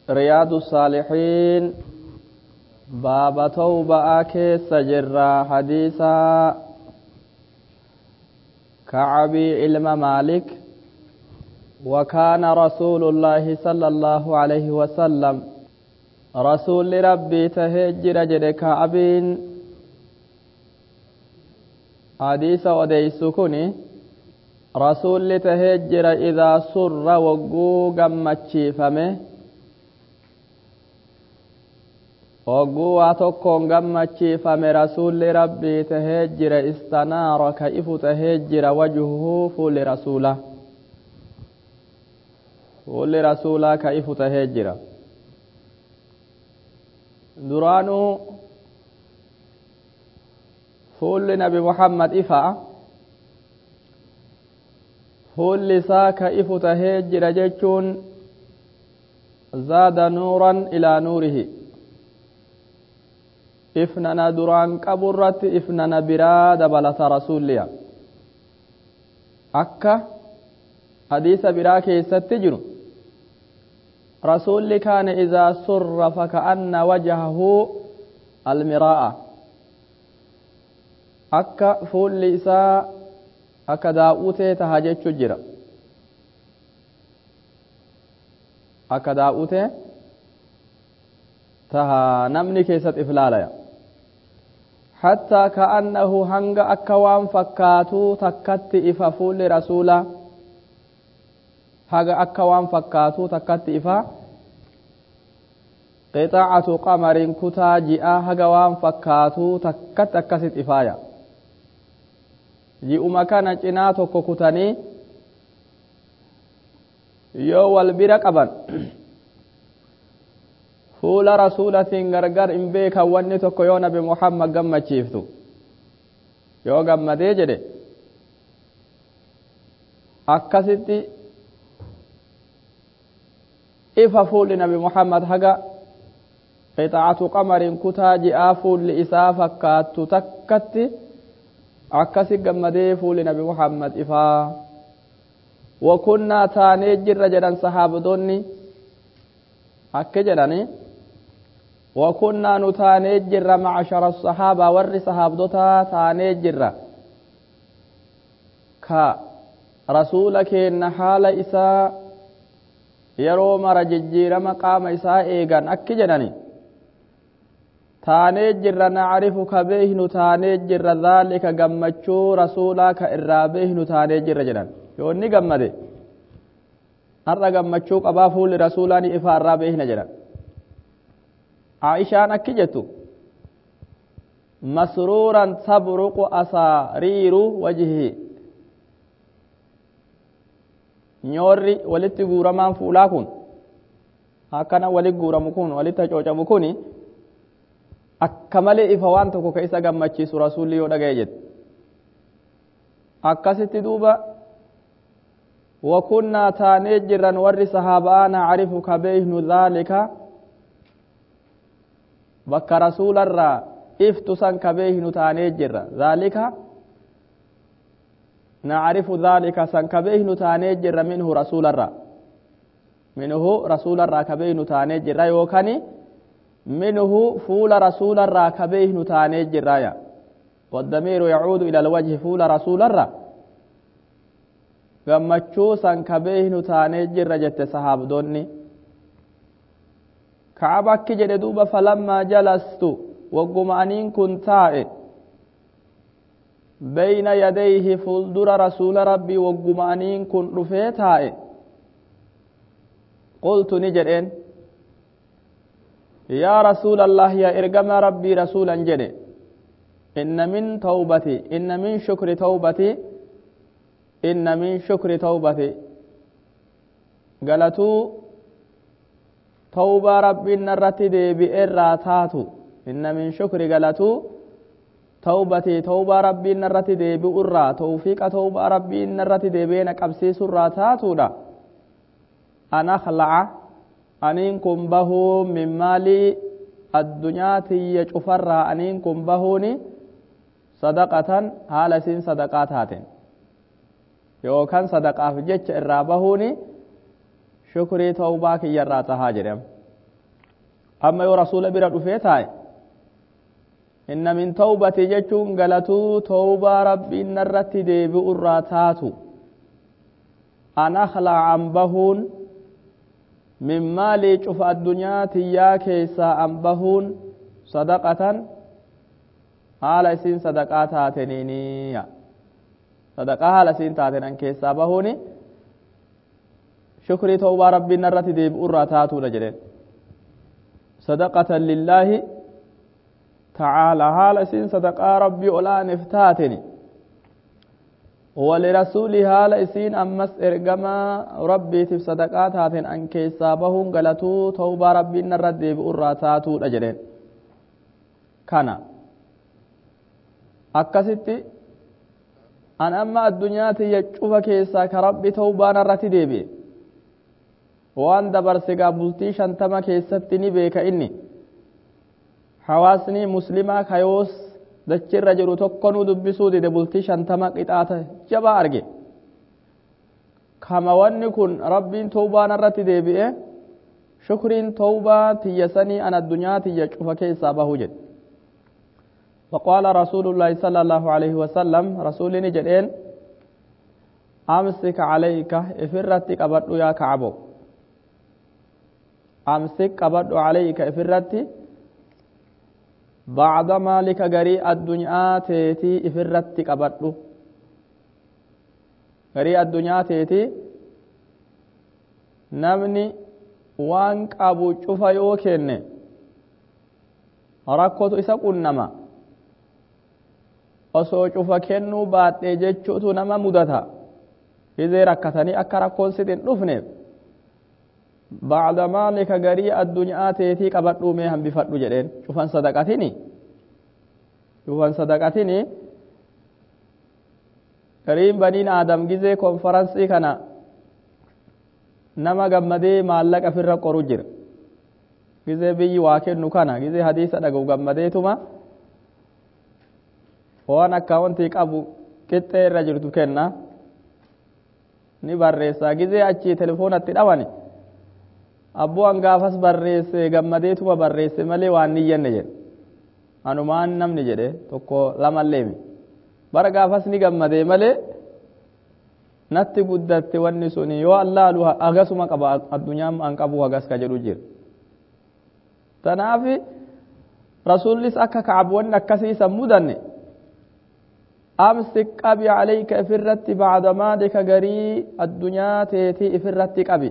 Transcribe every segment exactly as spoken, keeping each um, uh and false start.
رياض الصالحين باب توبة كيس جرى حديثا كعبي علم مالك وكان رسول الله صلى الله عليه وسلم رسول ربي تهجر جد كعبين حديث وديس كني رسول تهجر إذا سر وقو قمتشي فمه وقوة تكون قمتشي فمه رسول ربي تهجر استنار كيف تهجر وجهه فول رسوله فول رسوله كيف تهجر درانو فول نبي محمد إفا فول ساك إف تهجر جيشون زاد نورا إلى نوره إفننا دران كبرت إفننا براد بلت رسوليا أكا حديث براك يستجر رسول كان إذا سر فكأن وجهه المراءة أكا فول إساء أكا داؤوتي تهاجت شجرة أكا داؤوتي تها نمني كيست إفلاليا حتى كأنه هنگ أكوان فكاتو تكت إفا فول رسولا هنگ أكوان فكاتو تكت إفا قطاعة قمر كتا جاء هنگوان فكاتو تكت أكست إفايا ji'uma kana cinaa tokko kutanii yoo wal bira qaban fuula rasuulatiin gargar hin beekan wanni tokko yoo nabi muhammad gammachiiftu yoo gammadee jedhe akkasitti ifa fuulli nabi muhammad haga qixaatu qamarin kutaa ji'aa fuulli isaa fakkaattu takkatti akkasi gammadee fuuli nabi muhammad ifaa wakunnaa taanee jirra jedhan sahaabdonni akka jedhani wakunnaa nu taanee jirra macshara sahaabaa warri sahaabdotaa taanee jirra ka rasuula keenna haala isaa yeroo mara jijjiirama qaama isaa eegan akki jedhani taanee jirra nacrifu ka beehnu taanee jirra dhaalika gammachuu rasuulaa ka irraa beehnu taanee jirra jedhan yoo inni gammade har'a gammachuu qabaa fuulli rasuulaa ni ifaa irraa beehna jedhan aishaan akki jettu masruuran tabruqu asaariiru wajhihi nyoorri walitti guuramaan fuulaa kun akkana walitti guuramu kun walitti hacoocamu kuni akka malee ifa waan tokko ka isa gammachiisu rasuulli yoo dhagaye jedhe akkasitti duuba wakunnaa taanee jirran warri sahaabaa nacrifu ka beeynu dhaalika bakka rasuularraa iftu san ka beeynu taanee jirra dhaalika nacrifu dhaalika san ka beeynu taanee jirra minhu rasuularraa minhu rasuularraa ka beeynu taanee jirra yookani منه فول رسول الرا كبيه نتاني جرايا والضمير يعود إلى الوجه فول رسول الرا غمچوسا كبيه نتاني جرا جت صحاب دوني كعبك جدوب فلما جلست وقمانين كنتاء بين يديه فلدر رسول ربي وقمانين كن رفيتاء قلت نجرين يا رسول الله يا إرقم ربي رسولا جني إن من توبتي إن من شكر توبتي إن من شكر توبتي قالتو توبة ربي نرتي دي بإراتاتو إن من شكر قالتو توبتي توبة ربي نرتي دي بإرا توفيق توبة ربي نرتي دي بينك أبسيس الراتاتو دا أنا خلع أنين كن بهو من مالي الدنيا تيج أفرى أنين كن بهوني صدقة هالسين صدقات هاتين يوكان صدقاف جيش الرابهوني shukrii ta'uu baakii irraa tahaa jedham amma yoo rasuula bira dhufee taa'e inna min tawbati jechuun galatuu tawbaa rabbiin narratti deebi'u irraa taatu an akhlaa an bahuun min maalii cufa addunyaa tiyyaa keessaa an bahuun sadaqatan haala isiin sadaqaa taateniiniya sadaqaa haala isiin taaten an keessaa bahuuni shukrii tawbaa rabbiin narratti deebi'u irraa taatuudha jedheen sadaqatan lillaahi تعالى حال سين صدقاء ربي أولا نفتاتني ولرسوله حال سين أمس إرقما ربي تف صدقات هاتن أنك سابهم قلتو توبة ربي نرد بأراتاتو أجرين كان أكستي أن أما الدنيا تيجوف كيسا كربي توبة نرد ديبي وان دبر سيقا بلتي شانتما كيستني بيك إني hawaasni muslimaa kayoos dachirra jiru tokkonuu dubbisuu dide bultii shantama qixaata jabaa arge kama wanni kun rabbiin tawbaa narratti deebi'e shukriin tawbaa tiyyasanii an addunyaa tiyya cufa keessaa bahu jedhe فقال رسول الله صلى الله عليه وسلم رسولني جدين أمسك عليك إفرتك أبدو يا كعبو أمسك أبدو عليك إفرتك بعد مالك غري الدنيا تيتي افرت قبدو غري الدنيا تيتي نمني وان قابو چوفا يو كenne rakkotu isa qunnama osoo cufa kennuu baadhee jechuutu nama mudata hizee rakkatanii akka rakkoon sitin dhufneef بعد مالك غري الدنيا تيتي قبضوا مي هم بفدو جدين شوفان صدقاتني شوفان صدقاتني كريم بنين آدم غزي كونفرنسي كنا نما غمدي مالك افر قرو جير غزي بي واكن نكنا غزي حديث دغو غمدي توما وانا اكاونتي قبو كته رجلتو كنا ni barreessa غزي achi telefoonatti dhawani abbuun gaafas barreesse gammadeetuma barreesse malee waan ni jenne jedhe anumaan namni jedhe tokko lamalleemi bara gaafas ni gammadee malee natti guddatte wanni suni yoo allaalu agasuma qaba addunyaan an qabu hagas ka jedhu jira tanaaf rasuullis akka ka'ab wanni akkasii san mudanne amsik qabi alayka ifirratti ba'da maalika garii addunyaa teetii ifirratti qabi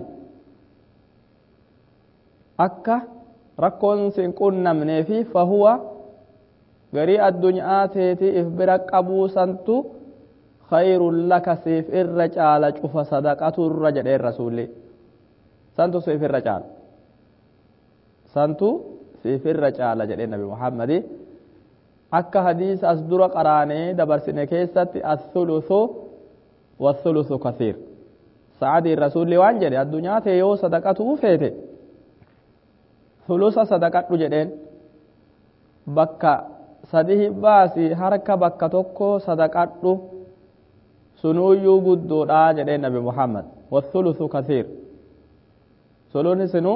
akka rakkoon sin qunnamnee fi fahuwa garii addunyaa teetii if bira qabuu santu khayrun laka siif irra caala cufa sadaqatu irra jedheen rasuulli santu siif irra caala santu siif irra caala jedheen nabi muhammadi akka hadiisa as dura qaraanee dabarsine keessatti athuluthu wathuluthu kathiir sa'adii rasuulli waan jedhe addunyaa tee yoo sadaqatu feete thulusa sadaqadhu jedheen bakka sadihi baasi harka bakka tokko sadaqadhu sunuyyuu guddoodha jedheen nabi muhammad wathuluthu kathiir suluun sinu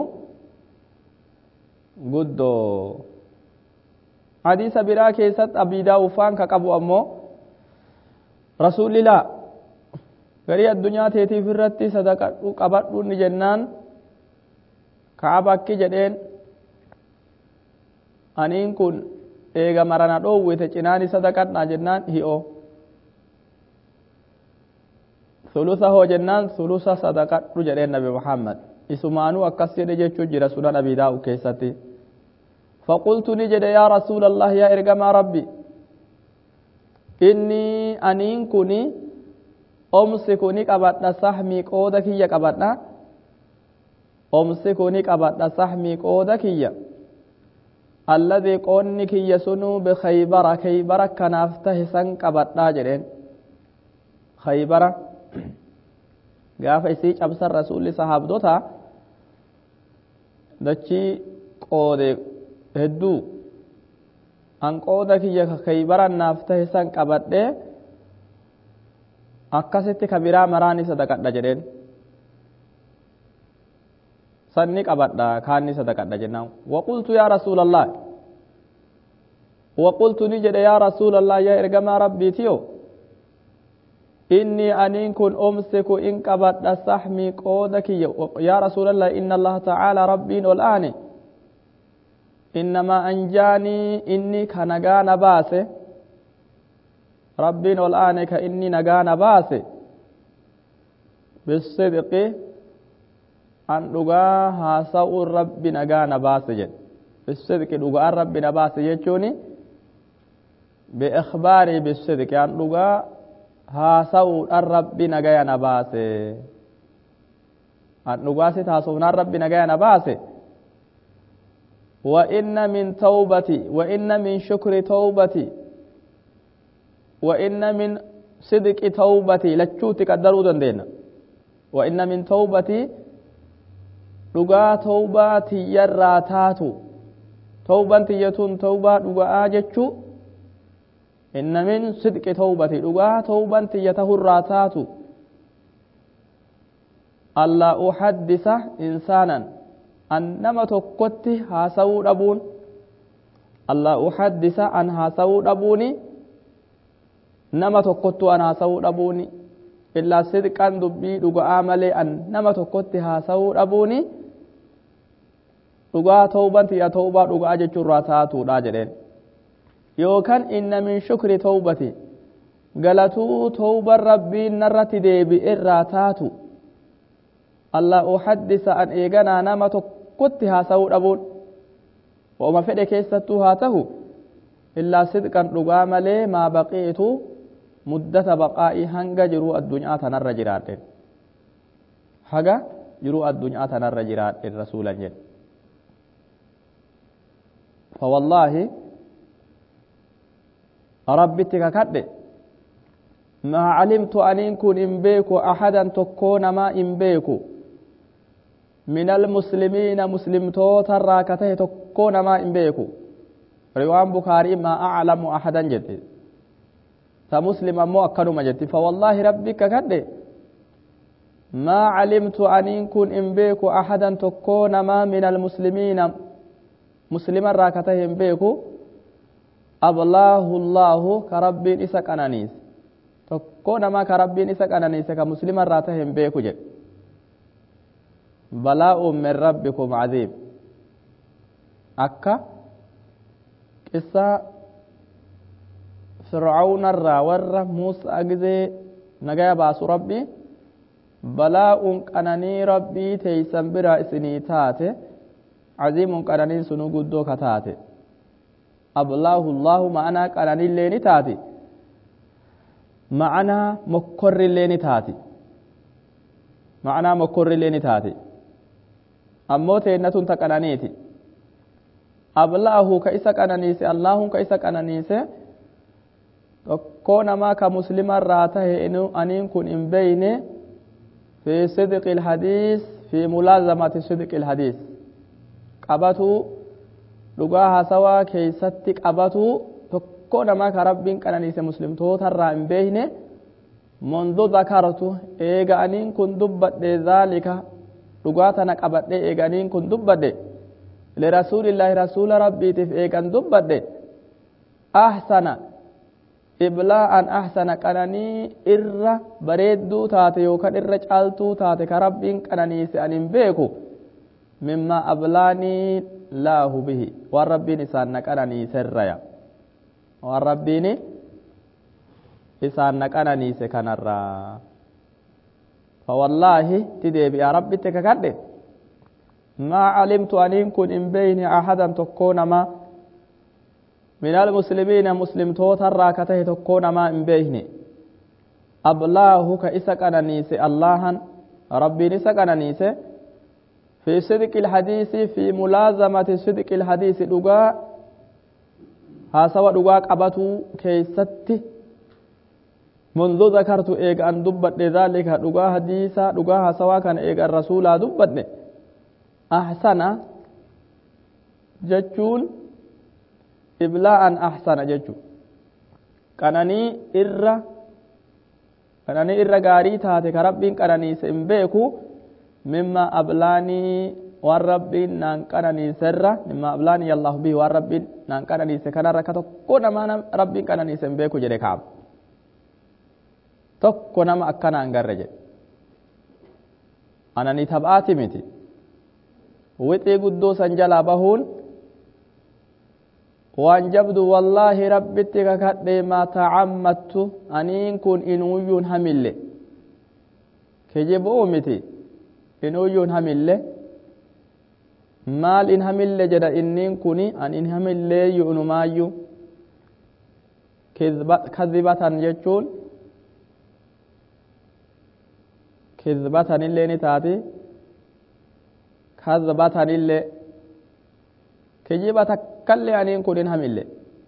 guddoo hadiisa biraa keessatti abiidaa ufaan ka qabu ammoo rasuulilaa garii addunyaa teetiif irratti sadaqadhu qabadhu ni jennaan kaaba akki jedheen aniin kun eega marana dhoowwite cinaani sadaqadhaa jennaan hi'oo thulusa hoo jennaan thulusa sadaqadhu jedheen nabi muhammad isumaanuu akkas jedhe jechuu jira sunan abiidaa keessatti فقلت نجد يا رسول الله يا إرقم ربي إني أنين كني أمسكني قبضنا سحمي قودك يا قبضنا أمسكني قبضنا سحمي قودك يا الذي قونك يسنو بخيبر خيبر كنافته سن قبضنا جرين خيبر قاف إسيج أبصر رسول صحاب دوتا دچي قودك hedduu hanqooda kiyya khaybaran naaf tahe san qabadhe akkasitti kabiraa maraani sadaqadha jedheen sanni qabadha kaanni sadaqadha jennaan waqultu yaa rasuulallah waqultu ni jedhe yaa rasuulallah yaa ergamaa rabbiitiyo inni aniin kun omsiku in qabadha sahmii qooda kiyya yaa rasuulallah inna allaha ta'aalaa rabbiin ol aane innamaa anjaanii inni ka nagaa na baase rabbiin ol aane ka inni nagaa na baase bisidqi an dhugaa haasa'uun rabbi nagaa na baase jedhe bisidqi dhugaan rabbi na baase jechuuni biikhbaarii bisidqi an dhugaa haasa'uudhaan rabbi nagaya na baase an dhugaa si taasufnaan rabbi nagaya na baase wa inna min tawbati wa inna min shukri tawbati wa inna min sidqi tawbati lachuutti qaddaruu dandeenya wa inna min tawbati dhugaa tawbaa tiyyarraa taatu tawban tiyyatuun tawbaa dhugaa jechuu inna min sidqi tawbati dhugaa tawban tiyyatahurraa taatu allaa uhaddisa insaanan an nama tokkotti haasawuu dhabuun allaa uhaddisa an haasawuu dhabuuni nama tokkottu an haasawuu dhabuuni illaa sidqan dubbii dhugaa malee an nama tokkotti haasawuu dhabuuni dhugaa tawban tiyya tawbaa dhugaa jechuurraa taatuudha jedheen yookaan inna min shukri tawbati galatuu tawban rabbiin narratti deebi'erraa taatu allaa uhaddisa an eeganaa nama tokkotti haasawuu dhabuun wa'uma fedhe keessattuu haa tahu illaa sidqan dhugaa malee maa baqiitu muddata baqaa'ii hanga jiruu addunyaa tanarra jiraadhen haga jiruu addunyaa tanarra jiraadhen rasuulan jedhe fawallaahi rabbitti kakadhe maa calimtu aniin kun in beeku ahadan tokkoo namaa in beeku min almuslimiina muslimtootarraa ka tahe tokkoo namaa in beeku riwaan bukaarii maa aclamu ahadan jedhe ta muslim ammoo akkanuma jetti fawallaahi rabbi kakadhe maa calimtu aniin kun in beeku ahadan tokkoo namaa min almuslimiina muslimarraa ka tahe in beeku ablaahu llaahu ka rabbiin isa qananiise tokkoo namaa ka rabbiin isa qananiise ka muslimarraa tahe in beeku jedhe balaa'un min rabbikum cadiim akka qissaa fircaunarraa warra muusaa gizee nagaya baasu rabbi balaa'un qananii rabbii teeysan biraa isinii taate caziimun qananiin sunuu guddoo ka taate ablaahu llaahu ma'anaa qananiillee ni taati ma'anaa mokkorrillee ni taati ma'anaa mokkorrillee ni taati ammoo teennatun ta qananiiti ablaahu ka isa qananiise allaahun ka isa qananiise tokkoo namaa ka muslimarraa tahe aniin kun in beyne fi sidqi ilhadiis fi mulaazamati sidqi ilhadiis qabatuu dhugaa haasawaa keeysatti qabatuu tokkoo namaa ka rabbiin qananiise muslimtootarraa in beeyne mundu zakartu eega aniin kun dubbadhe dhaalika dhugaa tana qabadhe eega aniin kun dubbadhe lirasuulillaahi rasuula rabbiitiif eegan dubbadhe ahsana iblaa'an ahsana qananii irra bareedduu taate yookaan irra caaltuu taate ka rabbiin qananiise anin beeku mimmaa ablaanii laahu bihi waan rabbiin isaan na qananiiserraya waan rabbiin isaan na qananiise kanarraa fawallaahi ti deebi'a rabbitti kakadhe maa calimtu aniin kun in beyni ahadan tokkoo namaa من المسلمين مسلم توتر كته تكون ما إنبهن أبلاه كإسك أنانيس الله ربي نسك أنانيس في صدق الحديث في ملازمة صدق الحديث دقاء ها سوى دقاء قبطو كيست منذ ذكرت إيق أن دبت لذلك دقاء حديثا دقاء سوى كان إيق الرسول دبت أحسن جتشون iblaa'an ahsana jechu qananii irra qananii irra gaarii taate ka rabbiin qananiise in beeku mimma ablaanii waan rabbiin naan qananiiserra mimma ablaani allahu bihi waan rabbiin naan qananiise kanarra ka tokko nama rabbiin qananiise hin beeku jedhe Ka'ab tokko nama akkanaa hin garre jedhe anani taphaati miti wixii guddoo san jalaa bahuun waan jabdu wallaahi rabbitti kakadhe maa tacammattu aniin kun inuuyyuun hamille kijibuu miti inuuyyuun hamille maal in hamille jedha inniin kuni an in hamilleeyyu inumaayyu kadhibatan jechuun kidhbatan illee ni taati kadhbatan illee kijiba takkallee aniin kun in hamille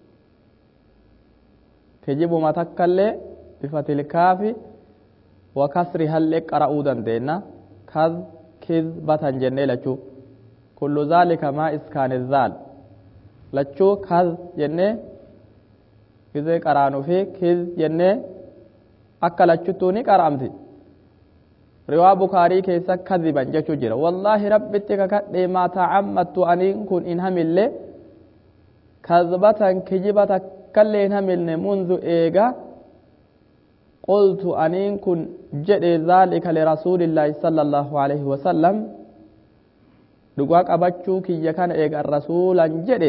kijibuma takkallee bifatil kaafi wa kasri hallee qara'uu dandeenna kadh kidhbatan jennee lachuu kullu zaalika maa iskaani zaal lachuu kadh jennee gizee qaraanuu fi kidh jennee akka lachuttuu ni qara'amti riwaa bukaarii keessa kadhiban jechuu jira wallaahi rabbitti kakadhe maa tacammattu aniin kun in hamille kadhbatan kijiba takkallee in hamilne mundu eega qultu aniin kun jedhe dhaalika lirasuulillaahi sala allaahu alayhi wasalam dhugaa qabachuu kiyya kana eegan rasuulan jedhe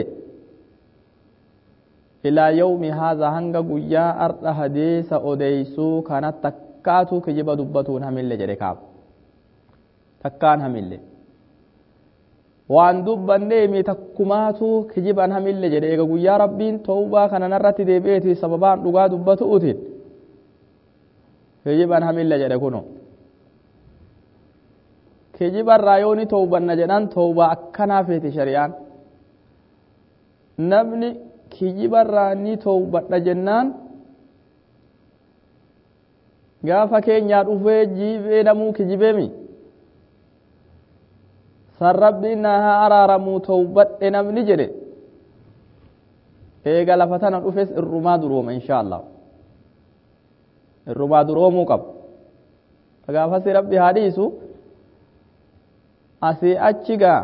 ilaa yawmi haadha hanga guyyaa ardha hadiisa odeysuu kanat takkaatu kijiba dubbatuun hamille jedhe Ka'ab takkaan hamille waan dubbanneemi takkumaatu kijiban hamille jedhe eega guyyaa rabbiin tawbaa kana narratti deebi'eeti sababaan dhugaa dubbatuutiin kijiban hamille jedhe kuno kijibarraa yoo ni tawbanna jedhan tawbaa akkanaa feeti shari'aan namni kijibarraa ni tawbadha jennaan gaafa keenyaa dhufee jiibee namuu kijibeemi san rabbiin naa haa araaramuu tawbadhe namni jedhe eega lafa tana dhufes irrumaa durooma inshaa Allah irrumaa duroomuu qaba gaafasi rabbi haa dhiisu asii achi gaa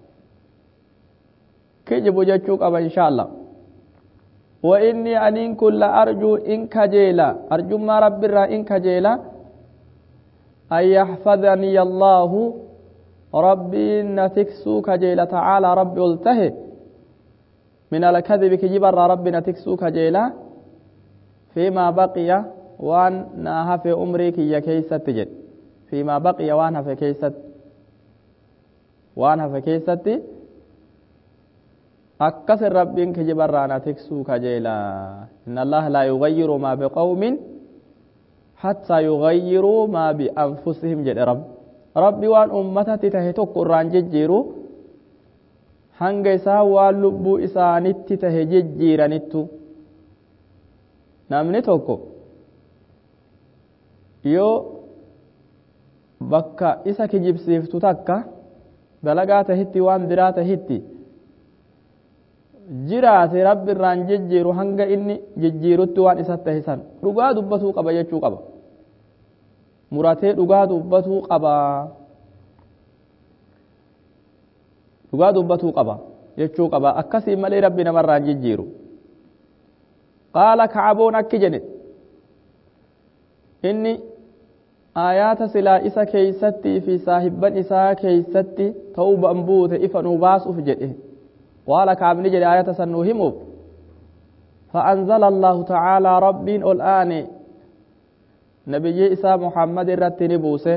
kijibu jechuu qaba inshaa Allah wa inni aniin kun la arjuu in kajeela arjummaa rabbirraa in kajeela an yaxfadanii allaahu rabbiin na tiksuu kajeela tacaalaa rabbi ol tahe min alkadibi kijibarraa rabbi na tiksuu kajeela fiimaa baqiya waan naa hafe umrii kiyya keeysatti jedhe fiimaa baqiya waan hafe keeysatti waan hafe keeysatti akkasin rabbiin kijibarraa na tiksuu kajeela inna allaha laa yugayyiru maa biqawmin hattaa yugayyiruu maa bianfusihim jedhe rabbi rabbi waan ummatatti tahe tokko irraan jijjiiru hanga isaa waan lubbuu isaanitti tahe jijjiiranittu namni tokko yoo bakka isa kijibsiiftu takka dalagaa tahitti waan biraa tahitti jiraate rabbi irraan jijjiiru hanga inni jijjiirutti waan isatti tahisan dhugaa dubbatuu qaba jechuu qaba muratee dhugaa dubbatuu qaba dhugaa dubbatuu qaba jechuu qaba akkasii malee rabbi namarraan jijjiiru qaala Ka'aboon akki jedhe inni aayaata silaa isa keeysattii fi saahibban isaa keeysatti tawbaan buute ifa nuu baasuuf jedhe qaala Ka'ab ni jedhe aayata san nuu himuuf فأنزل الله تعالى رب الآن نبي إسا محمد رتني بوسه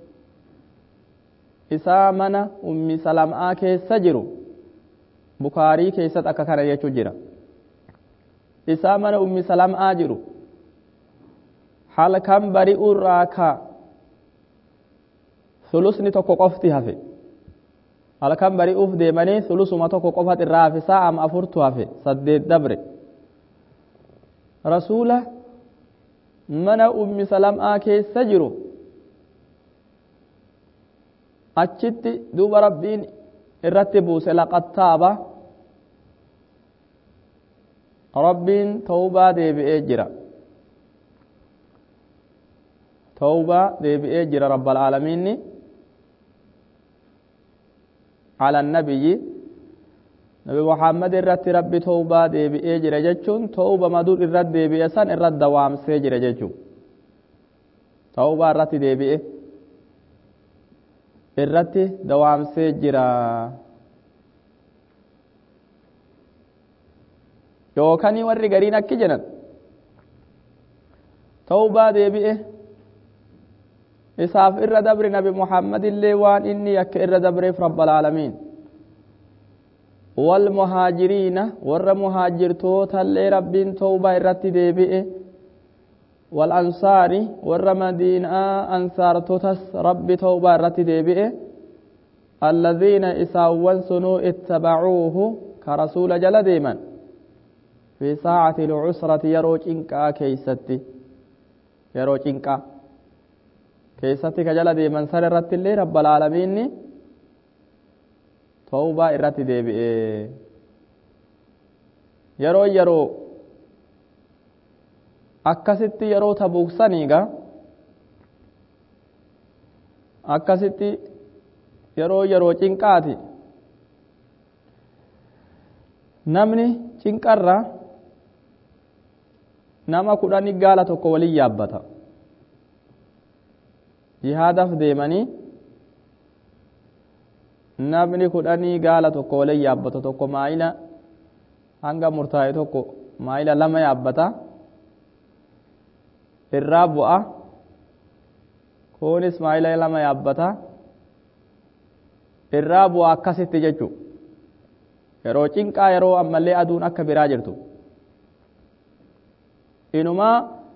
إسا من أم سلام آكي سجرو بخاري كيست أكاكنا يچجرا إسا من أم سلام آجرو حال كم بريء الراكا ثلثني تكو قفتي هفي حال كم بريء أفدي مني ثلث ما تكو قفت الرافي ساعة ما أفرتو هفي سدد دبري rasuula mana ummi salam'aa keessa jiru achitti duuba rabbiin irratti buuse laqad taaba rabbiin tawbaa deebi'ee jira tawbaa deebi'ee jira rabbal aalamiinni على النبي نبي محمد الرت ربي توبة ديبي إجر جتشون توبة مدور الرد ديبي أسان الرد دوام سجر جتشو توبة الرت ديبي الرت دوام سجر يوكاني ورّي قرين أكي جنن توبة ديبي إساف إر دبر نبي محمد اللي وان إني يك إر دبر في رب العالمين والمهاجرين ور مهاجر توتا اللي ربين توبة إرتي ديبئ والأنصار ور مدينة أنصار توتس رب توبة إرتي ديبئ الذين إساوان سنو اتبعوه كرسول جل ديما في ساعة العسرة يروج إنكا كيستي يروج إنكا كيستي كجل ديما سر إرتي اللي رب العالمين توبة إرتي ديبئ yeroo yeroo akkasitti yeroo tabuuksaniiga akkasitti yeroo yeroo cinqaati namni cinqarra nama kudhani gaala tokko waliin yaabbata jihaadaaf deemanii namni kudhanii gaala tokko waliin yaabbata tokko maayila hanga murtaa'e tokko maayila lama yaabbata irraa bu'a kunis maayila lama yaabbata irraa bu'a akkasitti jechu yeroo cinqaa yeroo ammallee aduun akka biraa jirtu inumaa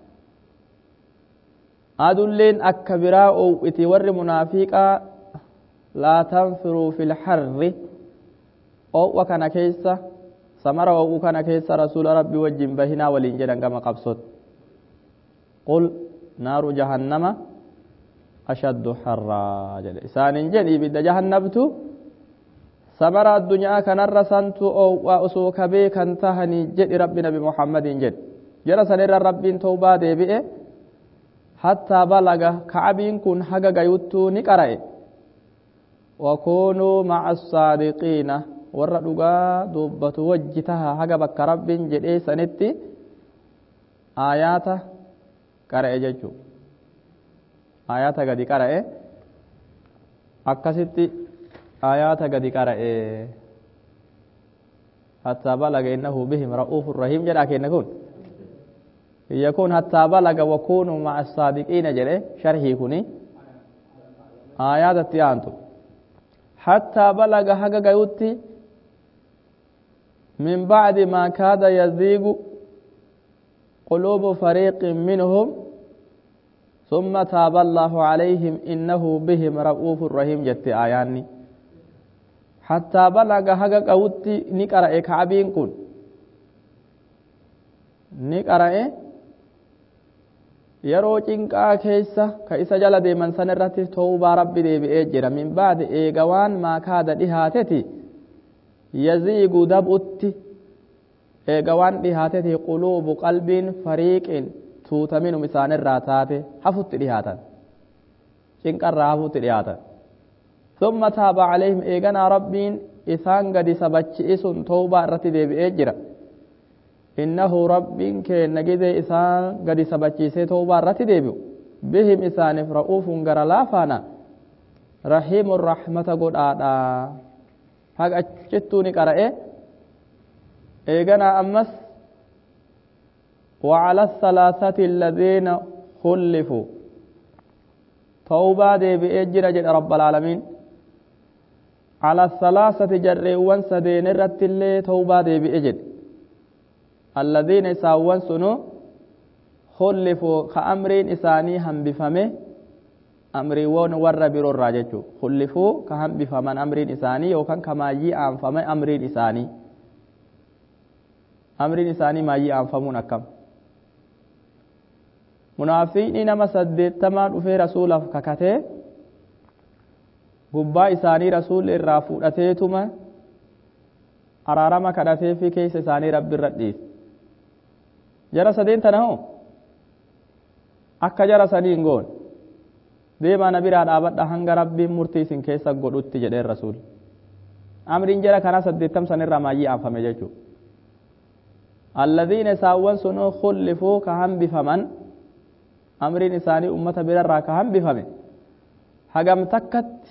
adulleen akka biraa oowwiti warri munaafiqaa laa tanfiruu fil harri oowwa kana keessa samara oowwu kana keessa rasuula rabbi wajjin bahinaa waliin jedhan gama qabsot qul naaru jahannama ashaddu harraa jedhe isaanin jedhi ibidda jahannabtu samara addunyaa kanarra santu oowwa osoo kabee kan tahanii jedhi rabbi nabi muhammadin jedhe jara sanirra rabbiin tawbaa deebi'e hattaa balaga ka'abiin kun haga gayuttuu ni qara'e wakunuu ma'a saadiqiina warra dhugaa dubbatu wajji taha haga bakka rabbiin jedhee sanitti aayaata qara'e jechuu aayaata gadi qara'e akkasitti aayaata gadi qara'e hattaa balaga innahu bihim ra'uufur rahiim jedhaa kenna kun yakun hattaa balaga wakunuu ma'a saadiqiina jedhe sharhii kuni aayaatatti aantu hattaa balaga haga gayutti من بعد ما كاد يزيغ قلوب فريق منهم ثم تاب الله عليهم إنه بهم رؤوف رحيم جت آياني حتى بلغ حقا قوتي نقرأ كعبين كن نقرأ yeroo cinqaa keessa ka isa jala deeman san irratti tawbaa rabbi deebi'ee jira min baadi eegawaan maakaada dhihaateti yaziigu dab'utti eegawaan dhihaateti quluubu qalbiin fariiqin tuutaminum isaanirraa taate hafutti dhihaatan cinqarraa hafutti dhihaatan thumma taaba calayhim eeganaa rabbiin isaan gadi sabachi'isun tawbaa irratti deebi'ee jira innahu rabbiin keenna gidee isaan gadi sabachiisee tawbaa irratti deebi'u bihim isaaniif ra'uufun gara laafaana rahiimun rahmata godhaadha haga achittuu ni qara'e eeganaa ammas وعلى الثلاثة الذين خلفوا توبة ديبئ جرى جد رب العالمين على الثلاثة جرئوان سدين الرت اللي توبة ديبئ جد الذين ساوان سنو خلفوا كأمرين إساني هم بفمه أمري وون ور برو الراججو خلفوا كهم بفمن أمرين إساني وكان كما يي أنفم أمرين إساني أمرين إساني ما يي أنفمون أكم منافقين نما سدتما في رسول ككته غبا إساني رسول الرافودتهما أرارما كدته في كيس إساني رب الرديس jara sadeen tana hoo akka jara sadiin goon deemaa na biraa dhaabadha hanga rabbiin murtii isin keessa godhutti jedheen rasuul amriin jara kana saddeettam sanirraa maayyii aanfame jechuu alladhiina isaawwan sunuu khullifuu ka hambifaman amriin isaanii ummata birarraa ka hambifame hagam takkatti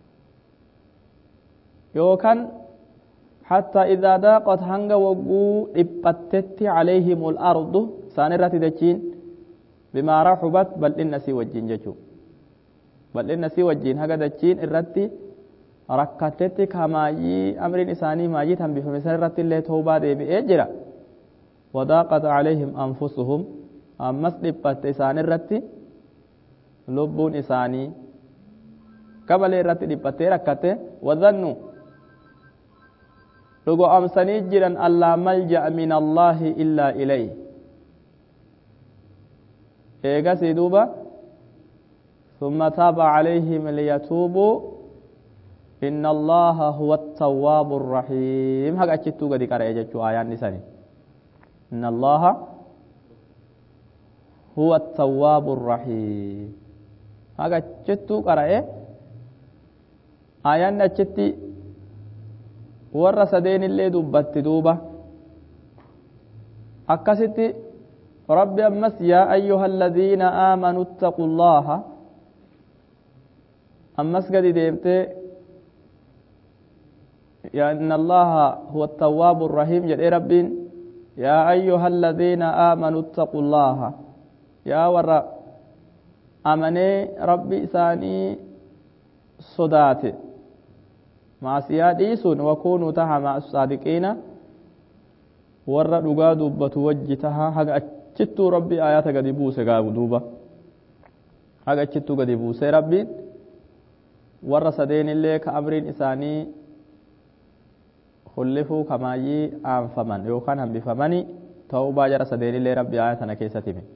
yookan حتى إذا ضاقت هنگا وقو إبتت عليهم الأرض سانرة دجين بما رحبت بل إن سي وجين ججو بل إن سي وجين هنگا دجين إرتي ركتت كما يي أمر إنساني ما جيتهم بفمسان إرتي اللي توبا دي بإجرا وضاقت عليهم أنفسهم أمس إبتت إسان إرتي لبون إساني قبل إرتي إبتت ركتت وظنوا lugo amsanii jiran allaa malja'a min allaahi illaa ilayh eegasii duuba summa taaba calayhim liyatuubuu inna allaha huwa attawwaabu arrahiim haga achittuu gadi qara'e jechuu aayaan isani inna allaha huwa attawwaabu arrahiim haga achittuu qara'e aayaan achitti warra sadeen illee dubbatti duuba akkasitti rabbi ammas yaa ayyuha alladhiina aamanuu ittaqu llaha ammas gadi deemte yaa inna allaha huwa attawwaabu arrahiim jedhee rabbiin yaa ayyuha alladhiina aamanuu ittaqu llaha yaa warra amanee rabbi isaanii sodaate maasiyaa dhiisuun wakuunuu taha maa saadiqiina warra dhugaa dubbatu wajji taha haga achittuu rabbi ayata gadi buuse gaabu duuba haga achittuu gadi buuse rabbiin warra sadeen illee ka amriin isaanii khullifuu kamaayyii aanfaman yookaan hambifamanii ta'uu baa jara sadeen illee rabbi ayata tana keessatti hime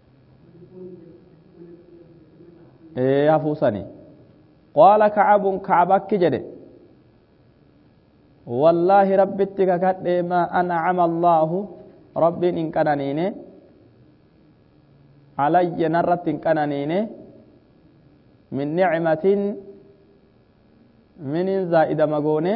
ee hafuusanii qaala kacabun kacabakki jedhe والله ربتي ككد ما أنعم الله رب إن كنانين علي نرة كنانين من نعمة من زائد مغوني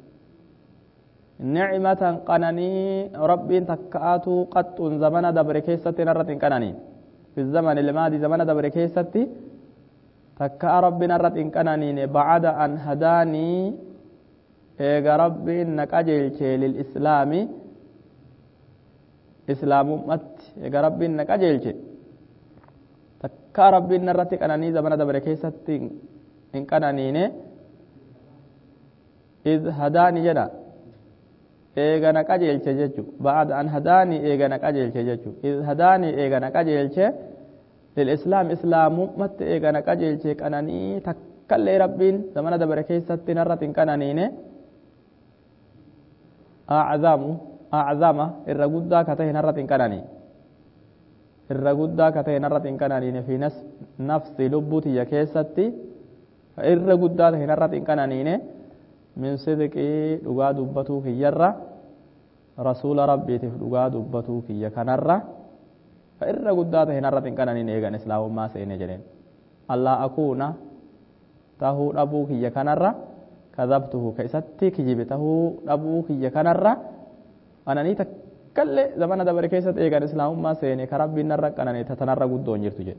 نعمة كناني رب تكاتو قط زمن دبر كيسة نرة كنانين في الزمن الماضي زمن دبر كيسة تكا رب نرة كنانين بعد أن هداني eega rabbiin na qajeelche lilislaami islaamummatti eega rabbiin na qajeelche takkaa rabbiin narratti qananii zamana dabre keessatti hin qananiine id hadaani jedha eega na qajeelche jechu ba'ada an hadaani eega na qajeelche jechu id hadaani eega na qajeelche lilislaam islaamummatti eega na qajeelche qananii takkallee rabbiin zamana dabre keessatti narratti hin qananiine أعظم أعظم الرجودة كته نرة كناني الرجودة كته نرة كناني في نفس نفس لبوتي يكيستي الرجودة نرة كناني من صدق لغا دبتو في يرة رسول ربي تف لغا دبتو في يكنرة الرجودة نرة كناني إيجان إسلام ما سينجرين الله أكون تهو أبو في يكنرة كذبته كيستي كجبته أبوك يكنرة أنا نيتا كل زمان دبر كيست إيجان إسلام ما سيني كرب بنرك أنا نيتا تنرى قدون جرتجي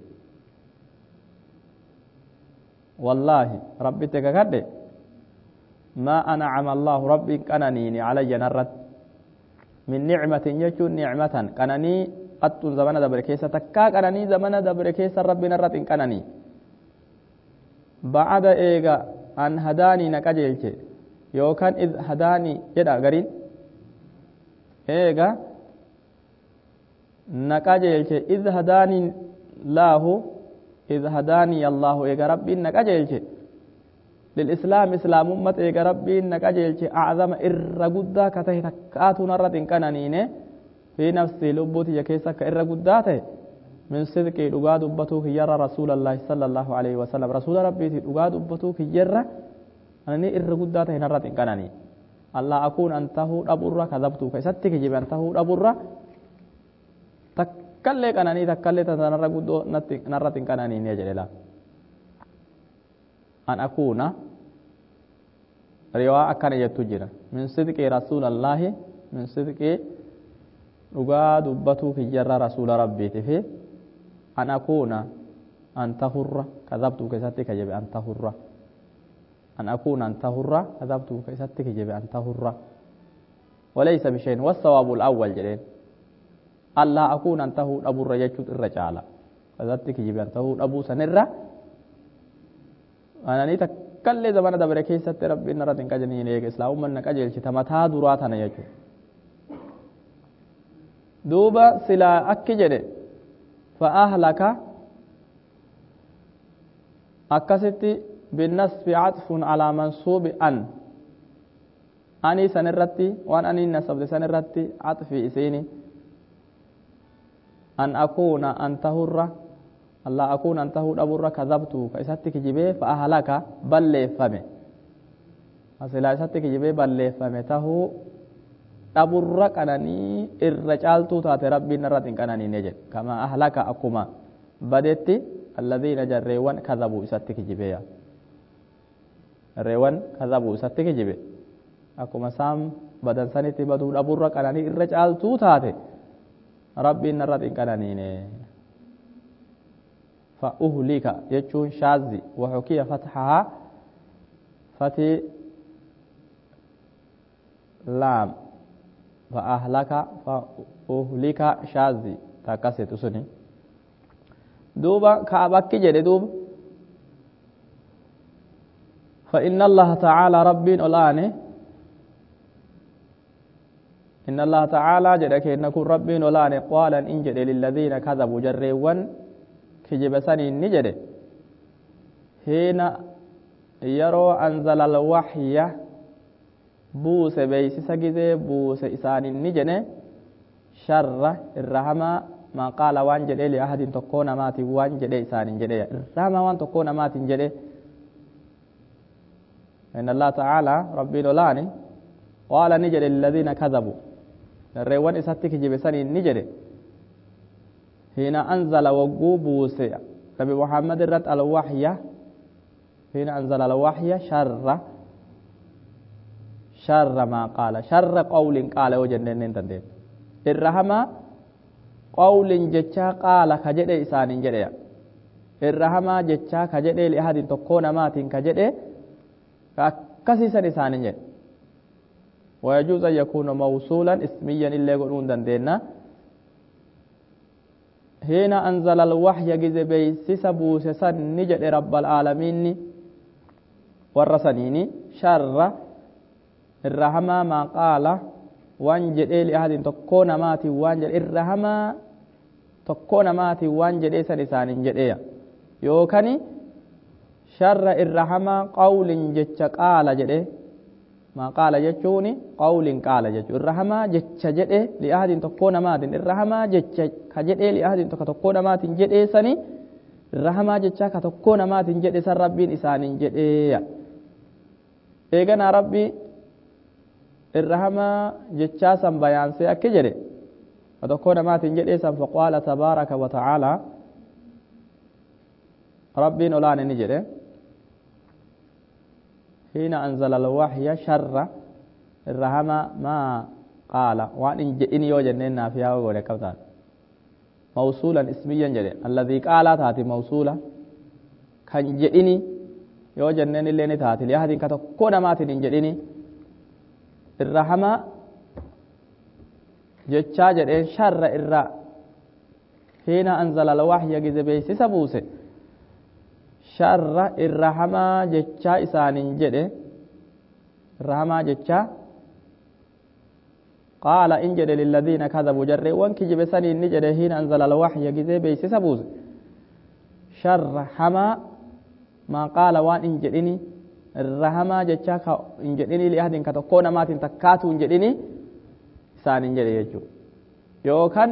والله ربي تككد ما أنعم الله ربي كنانيني علي نرت من نعمة يجون نعمة كناني قد زمان دبر كيست تكا كناني زمان دبر كيست ربي نرت كناني بعد إيجا an hadaanii na qajeelche yookaan id hadaanii jedha gariin eega na qajeelche id hadaanii laahu id hadaanii allahu eega rabbiin na qajeelche lilislaam islaamummat eega rabbiin na qajeelche acdama irra guddaa ka tahe takkaatu narrat hin qananiine fi nafsii lubbutiyya keessa akka irra guddaa tahe من صدق دغا دبتو كيرا رسول الله صلى الله عليه وسلم رسول ربي دغا دبتو كيرا انني ارغدات هنرات كناني الله اكون انته دبر كذبت كستك جب انته دبر تكل كناني تكل تنرغدو نت نرات كناني نجلا ان اكون riwaa akkana jettu jira min sidqi rasuulallaahi min sidqi dhugaa dubbatuu kiyyarra rasuula rabbiiti fi an akuuna an tahurra kadhabtuu keessatti kajabe an tahurra an akuuna an tahurra kadhabtuu keessatti kajabe an tahurra walaysa bishayn wasawaabu alawwal jedheen alla akuuna an tahuu dhaburra jechuut irra caala kadhabti kajabe an tahuu dhabuu sanirra ananii takkallee zamana dabre keessatti rabbiin narratti hin qajeelchine eega islaamummaan na qajeelchita mataa duraa tana jechuudha duuba silaa akki jedhe fa'aahlaka akkasitti binnasfi catfun alaa mansuubi an anii san irratti waan aniin nasabde san irratti catfi isiini an akuuna an tahurra alla akuuna an tahuu dhaburra kadhabtu ka isatti kijibee fa'aahlaka balleeffame silaa isatti kijibee balleeffame tahuu dhaburra qananii irra caaltuu taate rabbiin irratti hin qananiine jedhe kama ahlaka akkuma badetti alladhiina jarreewwan kadhabuu isatti kijibeeya jarreewwan kadhabuu isatti kijibe akkuma isaan badan sanitti baduu dhaburra qananii irra caaltuu taate rabbiin irratti hin qananiine fa uhlika jechuun shaazi wa hukiya fathaha fati laam فأهلك فأهلك شاذي تكسيت سني دوبا كأبك جدي دوب فإن الله تعالى ربي الآن إن الله تعالى جدك إنكم ربي الآن قال إن جدي للذين كذبوا جريوان كجب سني نجد حين يرو أنزل الوحي buuse beeysisa gizee buuse isaanin ni jedhe sharra irra hamaa maa qaala waan jedhe li ahadin tokkoo namaatiin waan jedhe isaanin jedhe irra hamaa waan tokkoo namaatiin jedhe inna allah ta'ala rabbiin olaani qaala ni jedhe lilladhiina kadhabu jarreewwan isatti kijibe saniin ni jedhe hiina anzala wagguu buuse nabi muhammad irratti alwahya hiina anzala alwahya sharra شر ما قال شر قول قال وجنن تندين الرحمة قول جتا قال كجد إسان جدي الرحمة جتا كجد لأحد تكون مات كجد كسيسا إسان جد ويجوز أن يكون موصولا اسميا إلا يقولون دندنا هنا أنزل الوحي جز بيسس بوسسا نجد رب العالمين والرسنين شر الرحمة ما قال وانجد إلي أحد تكون ماتي وانجد الرحمة تكون ماتي وانجد إيسا لسان جد يوكني شر الرحمة قول جتش قال جد ما قال جتشوني قول قال جتش الرحمة جتش جد لأحد تكون ماتي الرحمة جتش كجد لأحد تكون ماتي جد إيساني الرحمة جتش كتكون ماتي جد إيسان ربي إسان جد إيغانا ربي الرحمة جتشاسا بيان سيأكي جري وتكون ما تنجلسا فقال تبارك وتعالى ربي نولان نجري حين أنزل الوحي شر الرحمة ما قال وأن إني يوجدنا فيها وقول كوتان موصولا اسميا جري الذي قال تاتي موصولا كان جئني يوجدنا اللي تاتي لأحد كتكون ما تنجلني الرحمة جتشا جدين شر الرا حين أنزل الوحي جذبيس سبوس شر الرحمة جتشا إسان جدي الرحمة جتشا قال إن جد للذين كذبوا جر وانك جبسني نجد حين أنزل الوحي جذبيس سبوس شر حما ما قال وان إن جدني الرحمة جتشا إن جدني لأحد كتكون مات تكاتو إن جدني إسان جدي يجو يوكان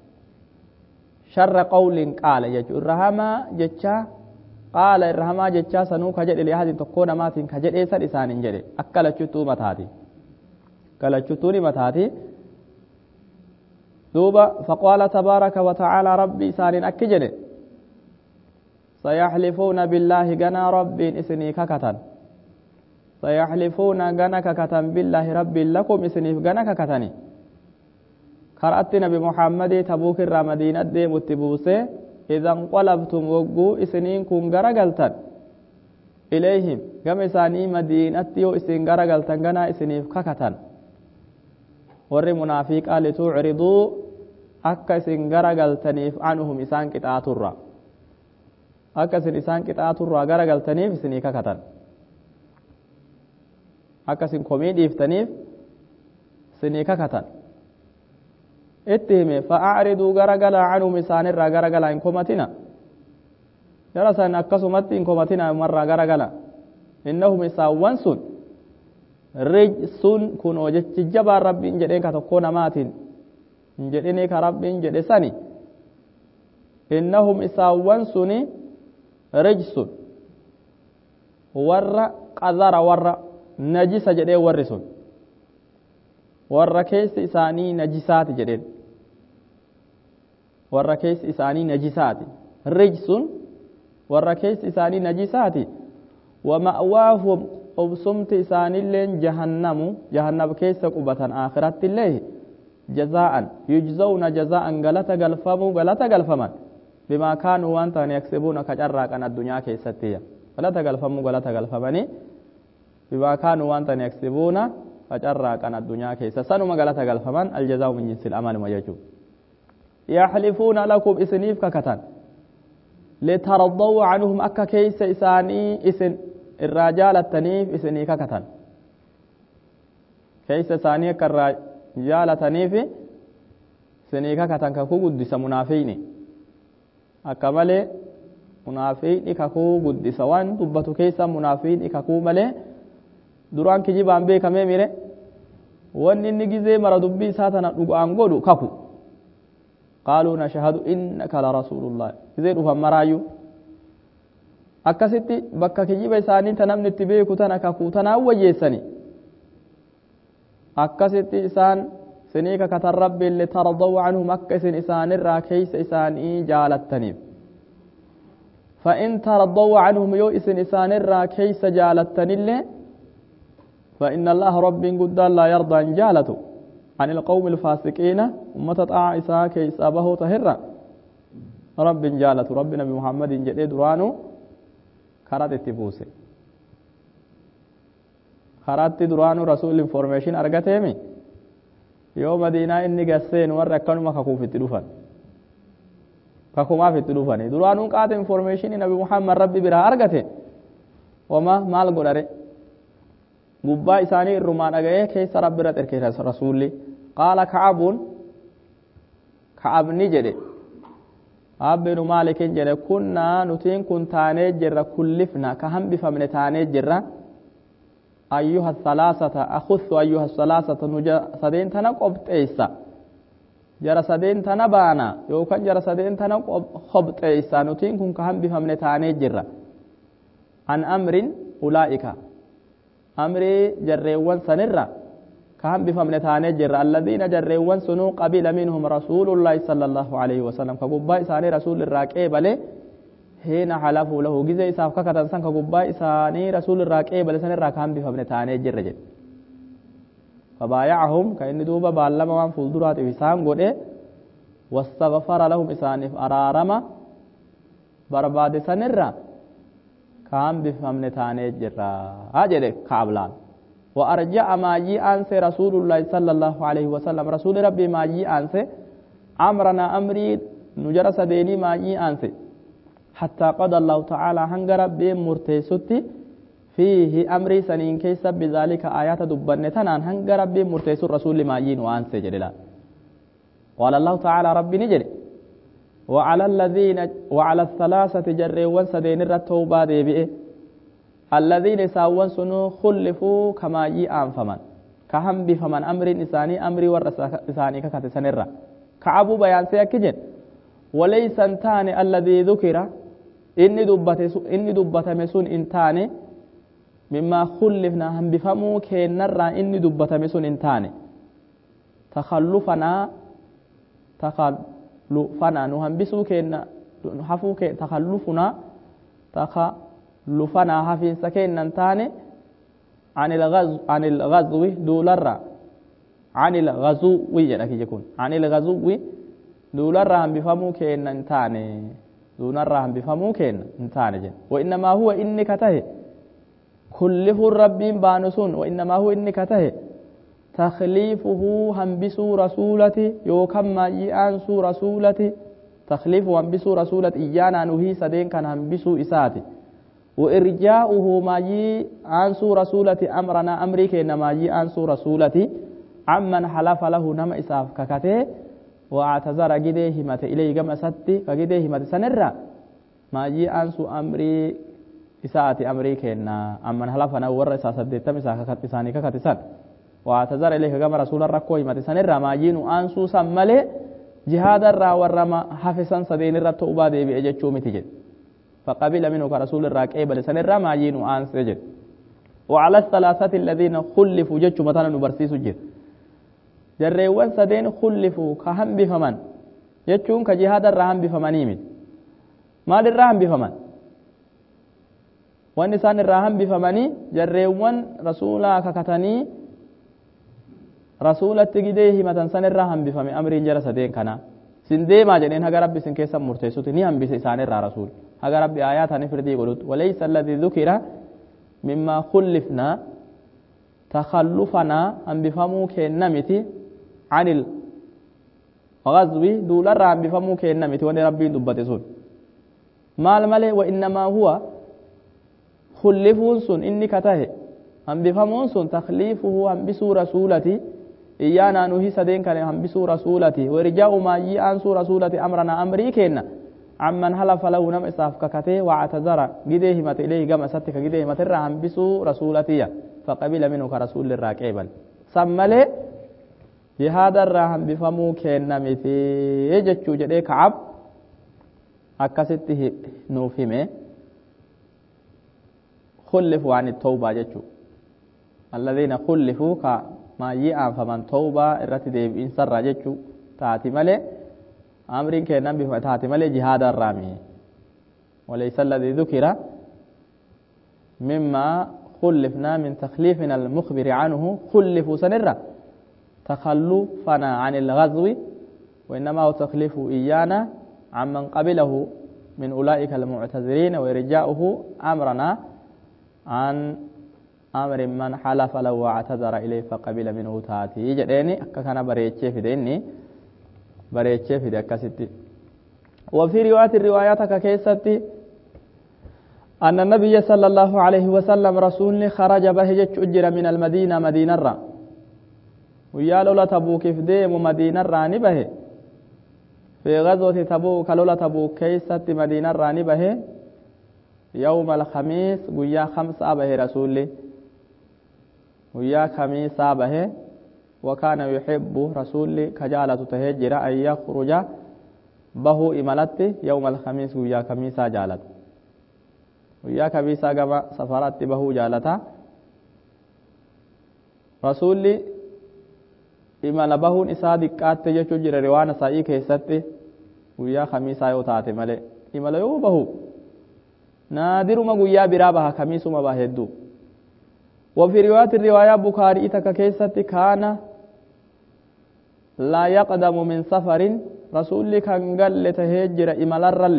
شر قول قال يجو الرحمة جتشا قال الرحمة جتشا سنوك جد لأحد تكون مات كجد إسان إسان جدي أكل جتو متاتي أكل جتوني متاتي دوبا فقال تبارك وتعالى ربي إسان أكجد سيحلفون بالله جنا ربي إسني ككتن سيحلفون غنك كتن بالله رب لكم اسنيف غنك كتني كرأت نبي محمد تبوك الرمدين الدين متبوسه إذا انقلبتم وقو اسنين كن غرقلتن إليهم كم إساني مدينة يو إسن غرقلتن غنا اسنيف ككتن ور منافق قال تعرضوا أكا إسن غرقلتنيف عنهم إسان كتات الرّ أكا إسن إسان كتات الرّ غرقلتنيف اسني ككتن أكا إسن كوميدي افتنيف اسني ككتن اتهمه فأعرضوا غرغلا عنه مسان الرا غرغلا إن كومتنا جرسان أكسمت إن كومتنا مرة غرغلا إنهم يساوون سن رجسون كن وجه جبار رب إن جدين كتكون ماتين إن جدين كرب إن جد سني إنهم يساوون سن رجسون ور قذر ور نجس جدين ورسون warra keessi isaanii najisaati jedheen warra keessi isaanii najisaati rijsun warra keessi isaanii najisaati wa ma'waahum qubsumti isaaniilleen jahannamu jahannam keessa qubatan aakhiraatti illee jazaa'an yujzawna jazaa'an galata galfamu galata galfaman bimaa kaanuu waan ta'an yaksibuuna ka carraaqan addunyaa keessatti galata galfamu galata galfamanii bimaa kaanuu waan ta'an yaksibuuna فجرّا كان الدنيا كيسا سنو مغالتا غالفمان الجزاء من جنس الأعمال ما يجو يحلفون لكم اسنيف ككتان لترضوا عنهم أكا كيس إساني إسن الرجال التنيف إسني ككتان كيس إساني كالرجال التنيف إسني ككتان ككو قدس منافين أكا ملي منافين ككو قدس وان تبتو كيسا منافين ككو ملي duraan kijibaan beekamee mire wanni inni gizee mara dubbii isaa tana dhugaan godhu kaku qaaluu nashhadu innaka la rasuulullah gizee dhufan maraayyuu akkasitti bakka kijiba isaanii ta namni itti beeku tana kakuu tanaa wayyeessani akkasitti isaan sinii kakatan rabbiille tardaw anhum akka isin isaanirraa keeysa isaanii jaalattaniif فإن ترضوا عنهم يو إسن إسان الرا كيس جالتن الله فإن الله رب قد لا يرضى أن جالته عن القوم الفاسقين ومتطاع إساء كيس أبه طهرا رب جالته رب نبي محمد جديد درانو خرات التفوسي خرات درانو رسول انفورميشن أرغتهمي يوم مدينة إني قسين ورقانو ما خكو في التلوفان خكو ما في التلوفان درانو قاد انفورميشن نبي محمد ربي برا أرغته وما مال قراري gubbaa isaanii irrumaa dhaga'ee keessa rabbi irratti erkeessa rasuulli qaala ka'abuun ka'abni jedhe abbeenu maalikin jedhe kunnaa nutiin kun taanee jirra kullifna ka hambifamne taanee jirra ayyuha salaasata akhussu ayyuha salaasata nu sadeen tana qobxeeysa jara sadeen tana baana yookaan jara sadeen tana qobxeeysa nutiin kun ka hambifamne taanee jirra an amrin ulaa'ika أمري جرّيوان سنرّا كهم بفمن تاني جرّ الذين جرّيوان سنو قبل منهم رسول الله صلى الله عليه وسلم كقباء إساني رسول الراكئ بله هنا حلفوا له جزء إساف ككتن سان كقباء إساني رسول الراكئ بله سنرّا كهم بفمن تاني جرّ جد فبايعهم كأن دوبا بالله ما فلدرات إسان قده واستغفر لهم إساني أرارما برباد سنرّا كام بفهمن تاني جرا أجل كابلان وأرجع ما جي أنس رسول الله صلى الله عليه وسلم رسول ربي ما جي أنس أمرنا أمري نجرس ديني ما جي أنس حتى قد الله تعالى هنگ ربي مرتسوتي فيه أمري سنين كيس بذلك آيات دبنتنا هنگ ربي مرتسو رسول ما جي وأنس جللا قال الله تعالى ربي نجري وعلى الذين وعلى الثلاثة جرّيوان سدين الرتوبة ديبئ الذين ساوان سنو خلفوا كما يئان فمن كهم بفمن أمر إساني أمري والرساني ككت سنرى كعبو بيان سيكجن وليس انتاني الذي ذكر إني دبت إني دبت مسون انتاني مما خلفنا هم بفمو كي نرى إني دبت مسون انتاني تخلفنا تخل لفنا نهمبسو كنا حفو ك تخلفنا تخلفنا حفين سكين ننتاني عن الغزو عن الغزو دولرا عن الغزو ويجنا كي يكون عن الغزو دولرا هم بفهموا كأن انتاني دولرا هم بفهموا كأن انتاني جن وإنما هو إنك ته كله الرب بانسون وإنما هو إنك ته تخليفه هم بسو رسولتي يوكم ما يأنسو رسولتي تخليفه هم بسو رسولتي إيانا نهي سدين كان هم بسو إساتي وإرجاؤه ما يأنسو رسولتي أمرنا أمريكا إنما يأنسو رسولتي عمن حلف له نم إساف ككته واعتذر جده مت إليه جمع ستي كجده مت سنرة ما يأنسو أمري إساتي أمريكا إن أمن حلفنا ورّ إساسة دتم إساك كتساني كتسان واعتذر إليه جمع رسول الركوي مت سنرة ما ينو أنسو سمله جهاد الرا ورّما حفصا سدين الرتوبة دي بأجتشو متجد فقبل منه كرسول الراكعي بل سنرى ما جين وآن سجد وعلى الثلاثة الذين خلفوا جتشو مثلا نبرسيسوا جد جرّيوان سدين خلفوا كهم بفمن جتشون كجهاد الرهم بفمنيمد مال الرهم بفمن والنسان الرهم بفمني جرّيوان رسولا ككتني رسولة تجديه مثلا سن الرهم بفمن أمرين جرى سدين كنا سندي ما جنين هجر ربي سنكيسا مرتسوت نيهم بسان الرا رسول هجر ربي آيات هنفردي قلت وليس الذي ذكر مما خلفنا تخلفنا أن بفهموا كنمتي عن الغزو دولار أن بفهموا كنمتي وأن ربي دبتسون ما الملء وإنما هو خلفون سن إني كته أن بفهمون سن تخليفه أن بسو رسولتي إيانا نهي سدين كان هم بسو رسولتي ورجاء ما يأنسو رسولتي أمرنا أمريكينا عمن حلف له نم إساف ككته واعتذر جده مت إليه جمع ستك جده مت هم بسو رسولتي فقبل منه كرسول الراكعبا سمله جهاد الرهم بفمو كنا متي يجتشو جده كعب أكسته نوفيمه خلفوا عن التوبة جتشو الذين خلفوا ك ما يأم فمن توبة الرتدي إنسان رجتشو تأتي ملء أمرين كنا بفم تأتي ملء جهاد الرامي وليس الذي ذكر مما خلفنا من تخليفنا المخبر عنه خلفوا سنرة تخلفنا عن الغزو وإنما هو تخليف إيانا عمن قبله من أولئك المعتذرين ورجاؤه أمرنا عن أمر من حلف له واعتذر إليه فقبل منه تاتي جديني كان بريتشي في ديني بريتشي في دكاستي وفي رواية الروايات ككيستي أن النبي صلى الله عليه وسلم رسول خرج بهجة أجر من المدينة مدينة الرا ويا لولا تبوك في ديم مدينة الراني به في غزوة تبوك لولا تبوك كيست مدينة الراني به يوم الخميس ويا خمس أبه رسول ويا خميس أبه وكان يحب رسول كجالة تهجر أن يخرج به إمالت يوم الخميس ويا خميس جالت ويا خميس كما سفرت به جالتا رسول إمال بهون إسا دقات جچو جر روان سائي كيست ويا خميس يو تاتي ملي إمال يو بهو نادر ما ويا برابها خميس ما بهدو وفي رواية الرواية بخاري تككيست كان لا يقدم من سفر رسول كان قال لتهجر إمال الرل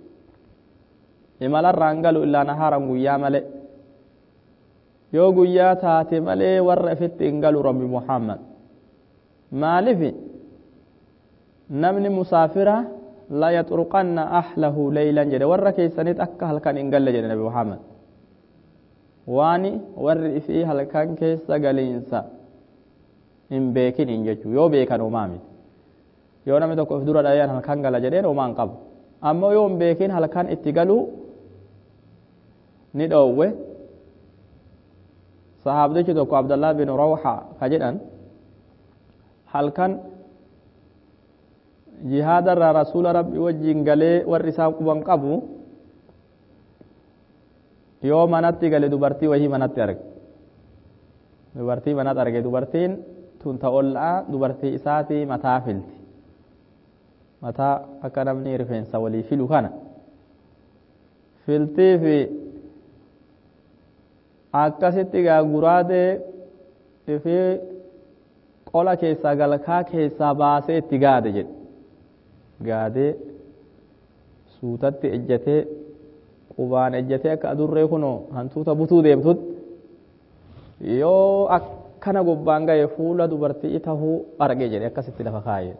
إمال الرنقل إلا نهارا ويا ملي يو ويا تاتي ملي ورفت إنقل ربي محمد مالفي نمني مسافرة لا يطرقن أحله ليلا جدا وركي سنت أكا هل كان إنقل جدا نبي محمد واني ورئي فيه هل كان كيسا قلينسا إن بيكين إنججو يو بيكان ومامي يو نمي توقف دورة دايان هل كان قل جدين ومان قبل أما يوم بيكين هل كان اتقالو ندعوه صحابة توقف عبد الله بن روحة فجدا هل كان جهاد رسول ربي وجين غلي ورسام قبن قبو يوم مناتي غلي دبرتي وهي مناتي ارك دبرتي منات ارك دبرتين تنتا اولا دبرتي اساتي متا فيلتي متا اكنمني رفنسا ولي فيلو كان فيلتي في akkasitti gaa guraadee fi qola keessaa galkaa keessaa baasee itti gaade jedhe gaadee suutatti ejjatee qubaan ejjatee akka adurree kunoo hantuuta butuu deemtutti yoo akkana gubbaan ga'e fuula dubartii tahuu arge jedhe akkasitti lafa kaa'e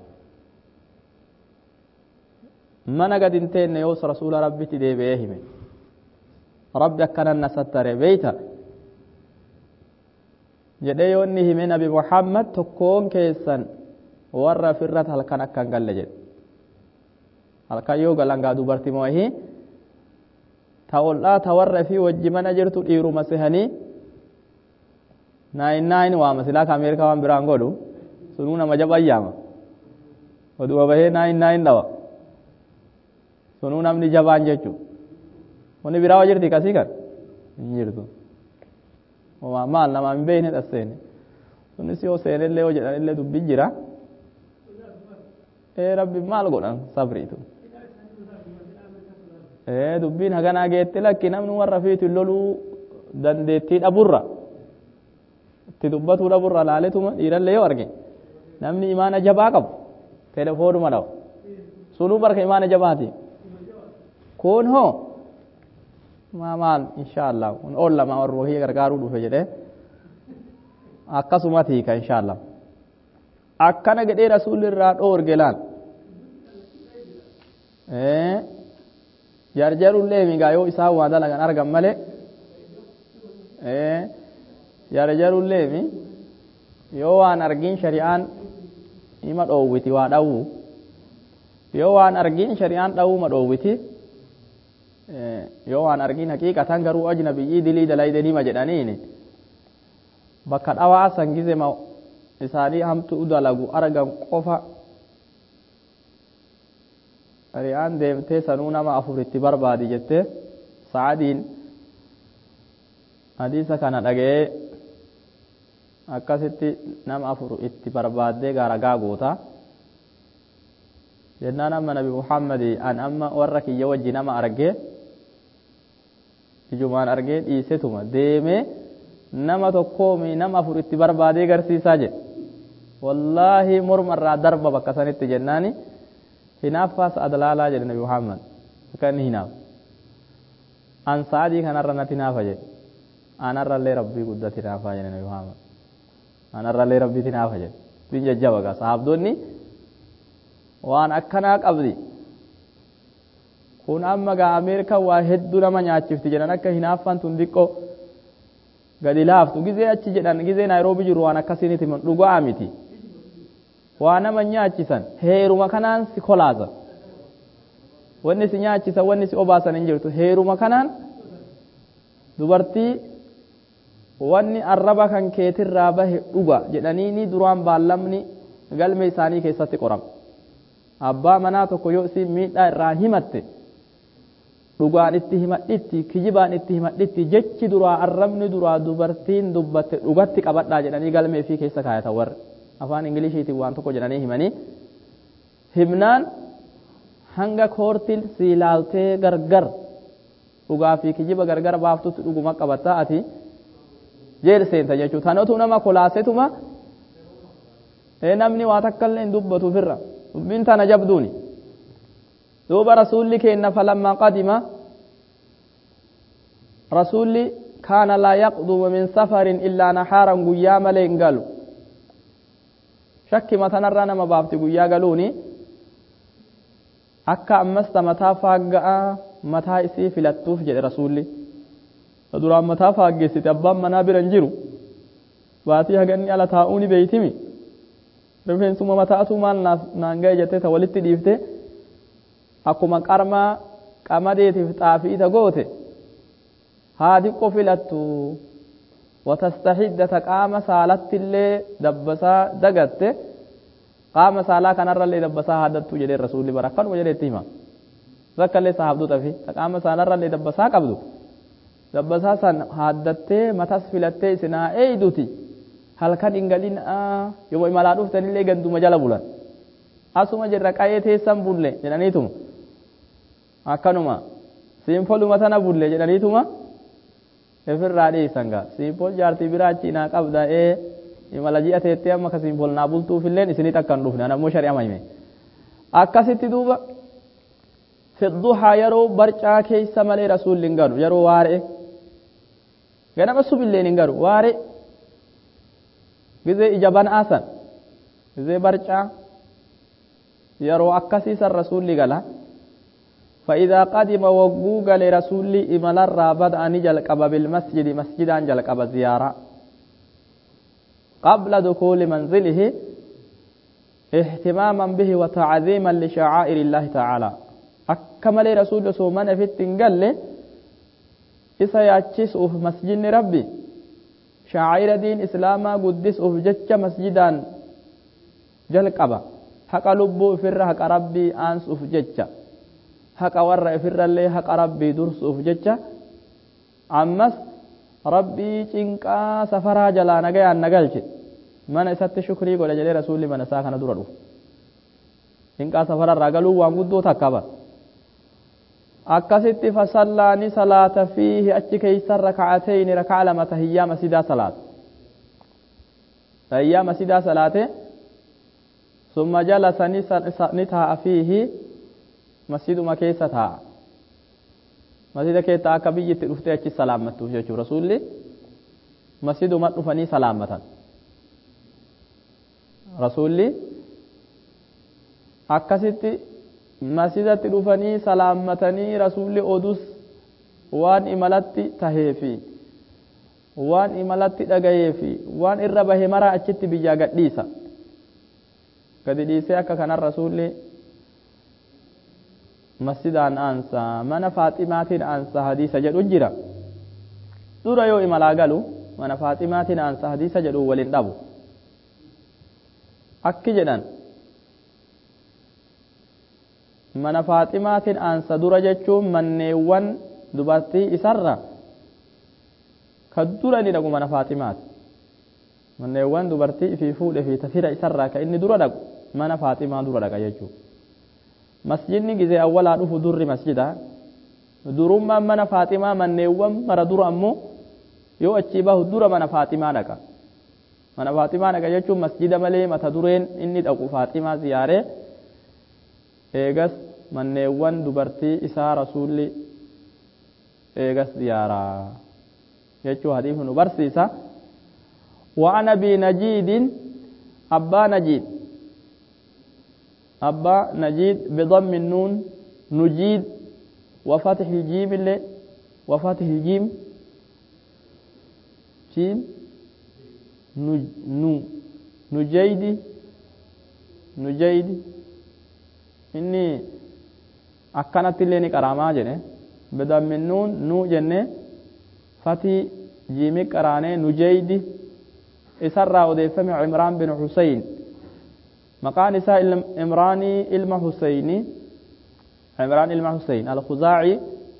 mana gad hin teenne yoos rasuula rabbitti deebi'ee hime rabbi akkanan na sattare beeyta jedhee yoo inni hime nabi muhammad tokkoon keessan warra firrat halkan akkan galle jedhe halkan yoo galangaa dubartii moo'ii ta oldhaa ta warra fi wajji mana jirtu dhiiruma sehanii naayin naayin waama silaa ka ameerikaa waan biraan godhu sunuu nama jabayyaama oduma bahee naayin naayin dhawa sunuu namni jabaan jechu wani biraa jirti kasii kan hin jirtu maal nama hin beekne dhasseene sunis yoo seenellee yoo jedhanillee dubbii jira ee rabbi maal godhan sabriitu ee dubbiin haganaa geetti lakki namni warra fiitu loluu dandeettii dhaburra itti dubbatuu dhaburra laaletuma dhiirallee yoo arge namni imaana jabaa qabu telefoonuma dhawu sunuu barka imaana jabaati kun hoo maa maal inshaallah kun ollama warra wahii gargaaruu dhufe jedhe akkasumati hiika inshaallah akkana gedhee rasuulli irraa dhoorge laal jarjarullee migaa yoo isaan waa dalagan argan malee jarjarullee mi yoo waan argin shari'aan ima dhoowwiti waa dhawuu yoo waan argin shari'aan dhawuma dhoowwiti yoo waan argin haqiiqatan garuu ajnabiyyii dilii dalaydeniima jedhaniini bakka dhawaa san gizema isaanii hamtuu dalagu argan qofa shari'aan deemtee sanuu nama afur itti barbaadi jettee Sa'adiin hadiisa kana dhaga'ee akkasitti nama afur itti barbaaddee gaaragaa goota jennaan amma nabi muhammadi an amma warra kiyya wajji nama argee ijumaan argee dhiisetuma deemee nama tokkoomi nama afur itti barbaadee garsiisaa jedhe wallaahi morma irraa darba bakka sanitti jennaani hinaaffaas adlaalaa jedhe nabi muhammad akka inni hinaaf an Sa'adii kanarra natti naafa jedhe anarrallee rabbii guddatti naafaa jedhe nabi muhammad anarrallee rabbiitti naafa jedhe bin jajjaba gaa sahabdoonni waan akkanaa qabdi kun amma gaa ameerikaa waa hedduu nama nyaachifti jedhan akka hinaaffaan tun diqqoo gadi laaftu gizee achi jedhan gizee naayiroobii jiru waan akkasiiniti dhugaa miti waa nama nyaachisan heeruma kanaan si kolaasa wanni si nyaachisan wanni si obaasan hin jirtu heeruma kanaan dubartii wanni arraba kan keetirraa bahe dhuga jedhanii ni duraan baallamni galme isaanii keessatti qorama abbaa manaa tokko yoo isin miidhaa irraa himatte dhugaan itti himadhitti kijibaan itti himadhitti jechi duraa arrabni duraa dubartiin dubbatte dhugatti qabadhaa jedhanii galmee fi keessa kaayatan warri afaan ingiliishiitiin waan tokko jedhanii himanii himnaan hanga koortiin siilaaltee gargar dhugaa fi kijiba gargar baaftutti dhuguma qabattaa ati jeel seenta jechuudha tanatu nama kolaasetuma ee namni waa takkallee hin dubbatu firra dubbiin tana jabduuni دوب رسول كينا فلما قدم رسول كان لا يقدم من سفر إلا نحارا قيام لين قالوا شك ما تنرنا ما بابتي قيا قالوني أكا أمست متى فاقا متى إسي في لطوف جد رسولي فدران متى فاقا ستبان منابر انجرو باتيها قني على تاؤوني بيتمي رفين ثم متى أتو مال نانجا جتة ولدت ديفته akkuma qarmaa qamadeetiif xaafii ita goote haadi qofilattu watastahidda qaama saalattillee dabbasaa dagatte qaama saalaa kanarrallee dabbasaa haaddattu jedhee rasuulli bara akkanuma jedheetti hima zakkallee sahabdota fi qaama saalarrallee dabbasaa qabdu dabbasaa san haaddattee matas filattee isinaa eeyduti halkan hingalin yoo imalaa dhuftanillee ganduma jala bulan asuma jirra qayee teessan bulle jedhaniituma akkanuma siinfoluma tana bulle jedhaniituma ifirraa dhiisangaa simpool jaartii biraachi naa qabda ee imala ji'a teettee amma ka simpool naa bultuufilleen isinit akka hin dhufne anammoo shari'ama hime akkasitti duuba fidduhaa yeroo barcaa keessa malee rasuulli hin galu yeroo waaree ganama subilleen hin galu waaree gizee ija ban'aasan gizee barcaa yeroo akkasiisan rasuulli gala فإذا قدم وقوق لرسول إمال الرابط أن جلقب بالمسجد مسجدا جلقب زيارة قبل دخول منزله اهتماما به وتعظيما لشعائر الله تعالى أكمل رسول سومن في التنقل إسا يأتشس أف مسجد ربي شعائر دين إسلاما قدس أف جتش مسجدا جلقب حق لبو فر حق ربي أنس أف جتش haqa warra ifirrallee haqa rabbii dursuuf jecha ammas rabbii cinqaa safaraa jalaa nagayaan nagalche mana isatti shukrii godha jedhee rasuulli mana isaa kana dura dhufu cinqaa safararraa galuu waan guddoo takka ba akkasitti fasallaani salaata fiihi achi keeysan raka'atayni raka'a lama tahiyyaa masjidaa salaata tahiyyaa masjidaa salaate summa jalasa ni taa'a fiihi masjiduma keessa taa'a masjida keessa akka biyyitti dhuftee achi salaammattuuf jechuudha rasuulli masjiduma dhufanii salaammatan rasuulli akkasitti masjidatti dhufanii salaammatanii rasuulli odus waan imalatti taheefi waan imalatti dhagayeefi waan irra bahe mara achitti biyyaa gadhiisa gadi dhiisee akka kanan rasuulli masjidaan aansa mana faaximaatiin aansa hadiisa jedhu jira dura yoo imalaa galu mana faaximaatiin aansa hadiisa jedhu waliin dhabu akki jedhan mana faaximaatiin aansa dura jechuun manneewwan dubartii isarra ka dura inni dhaqu mana faaximaati manneewwan dubartii fi fuudhe fi tafira isarraa ka inni dura dhaqu mana faaximaa dura dhaqa jechuudha masjidni gizee awwalaa dhufu durri masjida durummaan mana faaximaa manneewwan mara dura ammoo yoo achi bahu dura mana faaximaa dhaqa mana faaximaa dhaqa jechuun masjida malee mata dureen inni dhaqu faaximaa ziyaaree eegas manneewwan dubartii isaa rasuulli eegas ziyaaraa jechuu hadiifni nu barsiisa وعن أبي نجيد أبا نجيد أبا نجيد بضم النون نجيد وفتح الجيم اللي وفتح الجيم جيم نج نو نجيد نجيد إني أكنت اللي نكرامة جنة بضم النون نو جنة فتح جيم كرانة نجيد إسرى وديفم عمران بن حسين مقال نساء عمراني علم حسيني عمران علم حسين الخزاعي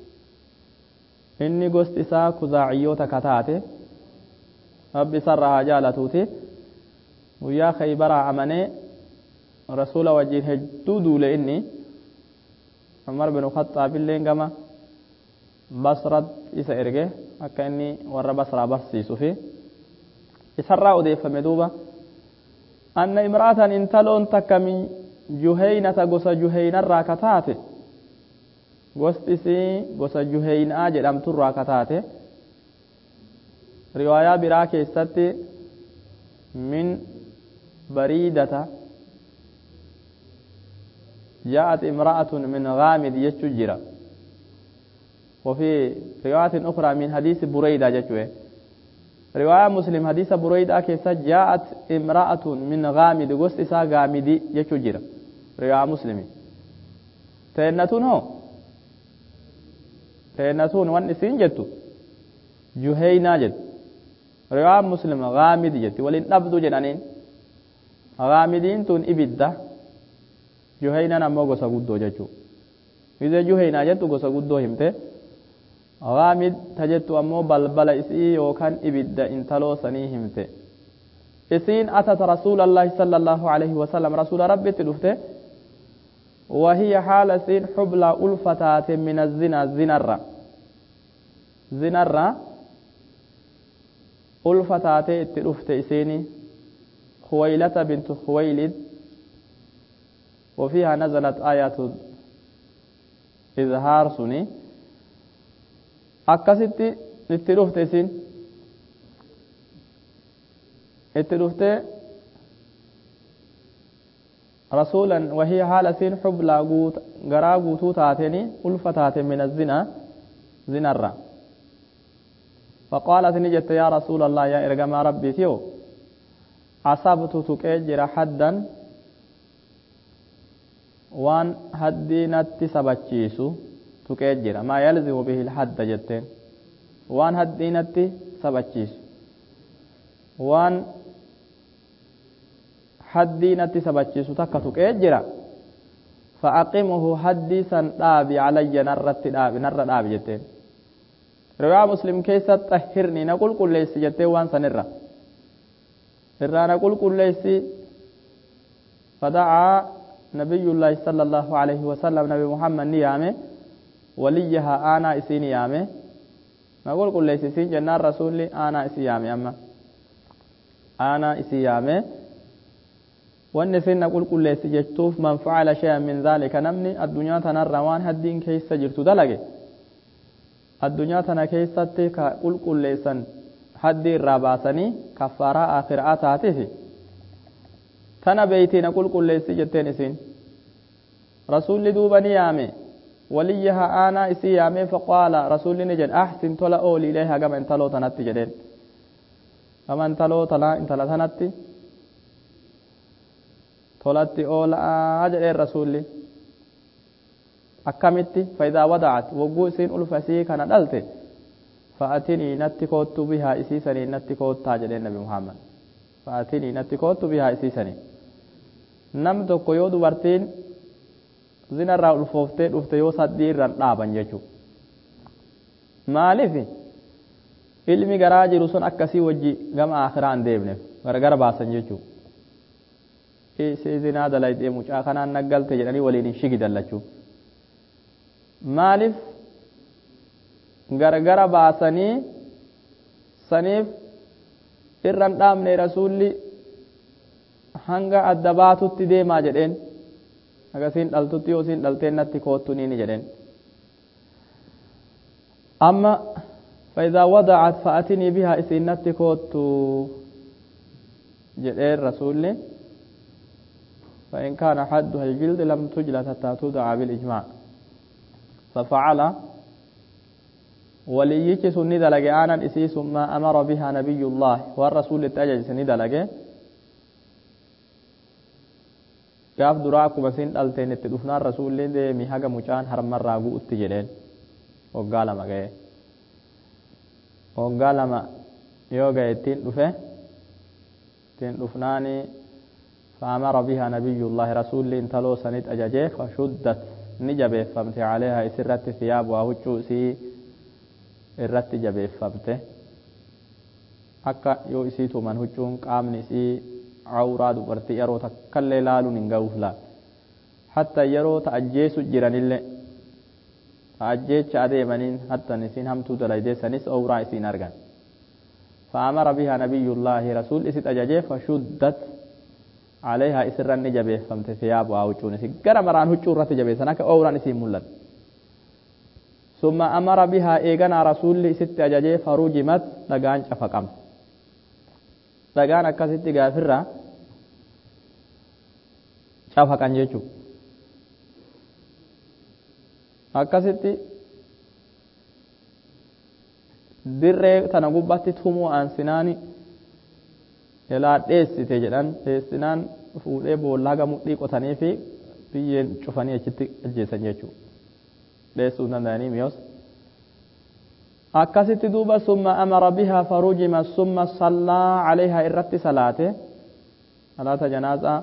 إني قست إساء خزاعيوتا كتاتي ربي سرها جالتوتي ويا خيبرا عمني رسول وجيه هجدودو لإني عمر بن خطاب اللين قام بصرت إسا إرقه أكا إني ور بصرا برسيسو فيه إسرى وديفم دوبا أن امرأة انتلون تكمي جهينة قص جهينة راكتات قصتسي قص جهينة أجل أمتر راكتات رواية براكي ستي من بريدة جاءت امرأة من غامد يشجر وفي رواية أخرى من حديث بريدة جتوه رواية مسلم حديث بريدة كيسا جاءت امرأة من غامد قصت إسا غامدي يشجر رواية مسلم تينتون هو تينتون وانسين جتو جهينا جت رواية مسلم غامد جت ولين نبدو جنانين غامدين تون إبدا جهينا نمو قصة قدو جتو إذا جهينا جتو قصة قدو همته غامد تجت أمو بلبل إسي وكان إبدا انتلو سنيهمت إسين أتت رسول الله صلى الله عليه وسلم رسول ربي تلفته وهي حال سين حبل ألفتات من الزنا زنرة زنرة إني أكنت اللين قرامة جنة بدم من نون نو جنة فتي جيم كرانة نجيد إسرى وديفم دوبا أن امرأة انتلون تكمي جهينة قص جهينة راكتات قصتسي قص جهينة أجل أمتر راكتات رواية براكي ستي من بريدة جاءت امرأة من غامد قصت إسا غامدي يشجر رواية مسلم حديث بريدة كيسا جاءت امرأة من غامد قصت إسا غامدي يشجر ulfatate itti dhufte isini Khuwaylata bintu Khuwaylid وفيها نزلت آيات إظهار سني أكست اتلوفت سن اتلوفت رسولا وهي حالة سن حب لاغوت غراغوتو تاتني ألفتات من الزنا زنا الرّ فقالت نجت يا رسول الله يا إرقام ربي تيو أصابت تكجر حدا وان هدينت سبچيسو تكجر ما يلزم به الحد جتين وان هدينت سبچيسو وان هدينت سبچيسو تك تكجر فأقمه حديثا دابي علي نرت دابي نر دابي جتين رواه مسلم كيسة طهرني نقول كل ليس جتين وان سنرى إرى نقول كل ليس فدعا نبي الله صلى الله عليه وسلم نبي محمد نيامه وليها آنا إسي نيامه نقول كل ليس سين جنار رسول آنا إسي يامه أما آنا إسي يامه والنسين نقول كل ليس جتوف من فعل شيئا من ذلك نمني الدنيا تنروان هدين كيسة جرتو دلقه الدنيا تنا كيسة كقول كل ليسن حدي الراباسني كفارة آخر آتاته تنا بيتي نقول كل ليس جتين سين رسول دوبني يامي وليها آنا إسي يامي فقال رسول نجد أحسن تلا أولي إليها كما انتلو تنتي جدين كما انتلو تلا انتلا تنتي تلتي أولا أجل الرسول أكمتي فإذا وضعت وقو سين ألفسي كان دلتي فأتني نتكوت بها إسيسني نتكوت تاجد النبي محمد فأتني نتكوت بها إسيسني نم tokko yoo dubartiin zina irraa ulfooftee dhufte yoo saddii irraan dhaaban jechuudha. Maaliif ilmi garaa jiru sun akkasii wajji gama akhiraa hin deebneef gargar baasan jechuudha. Isii zinaa dalaydee mucaa kanaan naggalte jedhanii waliin hin shigidan lachuu. Maaliif gargara baasanii saniif irraan dhaabne rasuulli hanga adda baatutti deemaa jedheen agasiin dhaltutti yoo siin dhalteen natti koottu niini jedheen amma فإذا وضعت فأتني بها إسنتي كوت جدير رسولي فإن كان حدها الجلد لم تجلد حتى تدعى بالإجماع ففعل وليك سني دلق آنا إسي ثم أمر بها نبي الله والرسول التأجج سني دلق gaaf duraa akkuma isin dhalteen itti dhufnaan rasuulleen deemi haga mucaan harmarraa gu'utti jedheen waggaa lama ga'e waggaa lama yoo ga'e ittiin dhufe ittiin dhufnaani فأمر بها نبي الله رسول انتلو سنت أججه فشدت نجبه فمت عليها إسرت ثياب وهجو سي الرت جبه فمت أكا يو إسيتو من هجون قامني سي عورا دبرتي يرو تكلي لالو ننغوف لا حتى يرو تأجيس جيران اللي تأجيس أديمانين حتى نسين همتو دلايدي سنس أورا إسين أرغان فأمر بها نبي الله رسول إسيت أججه فشدت عليها إسران نجبه فمت ثياب وعوچون إسي قرى مران هجو رت جبه سنك أورا إسين مولد ثم أمر بها إيغانا رسول إسيت أججه فروجمت لغان شفقم لغان أكاسيت غافرة شفقان جيچو أكاسيت dirree tana gubbatti tumuu aansinaani ilaa dheessite jedhan dheessinaan fuudhee boollaa gamudhii qotanii fi biyyeen cufanii achitti ajjeessan jechuudha dheessuu danda'anii miyos akkasitti duuba summa amara bihaa farujima summa sallaa alayhaa irratti salaate salaata janaazaa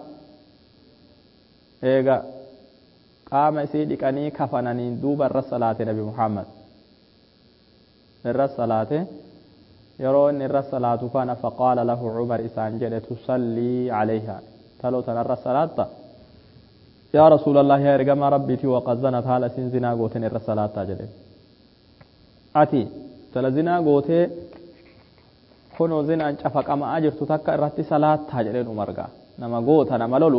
eega qaama isii dhiqanii kafananiin duuba irra salaate nabi muhammad irra salaate يرون إن الرسالة كان فقال له عمر إسان جل تصلي عليها تلو تنر الرسالة يا رسول الله يا رجال ربتي وقد زنت هذا سنزنا قوتين الرسالة جل أتي تلزنا قوتي kunoo zinaan cafaqamaa jirtu takka irratti salaattaa jedheen umargaa nama goota nama lolu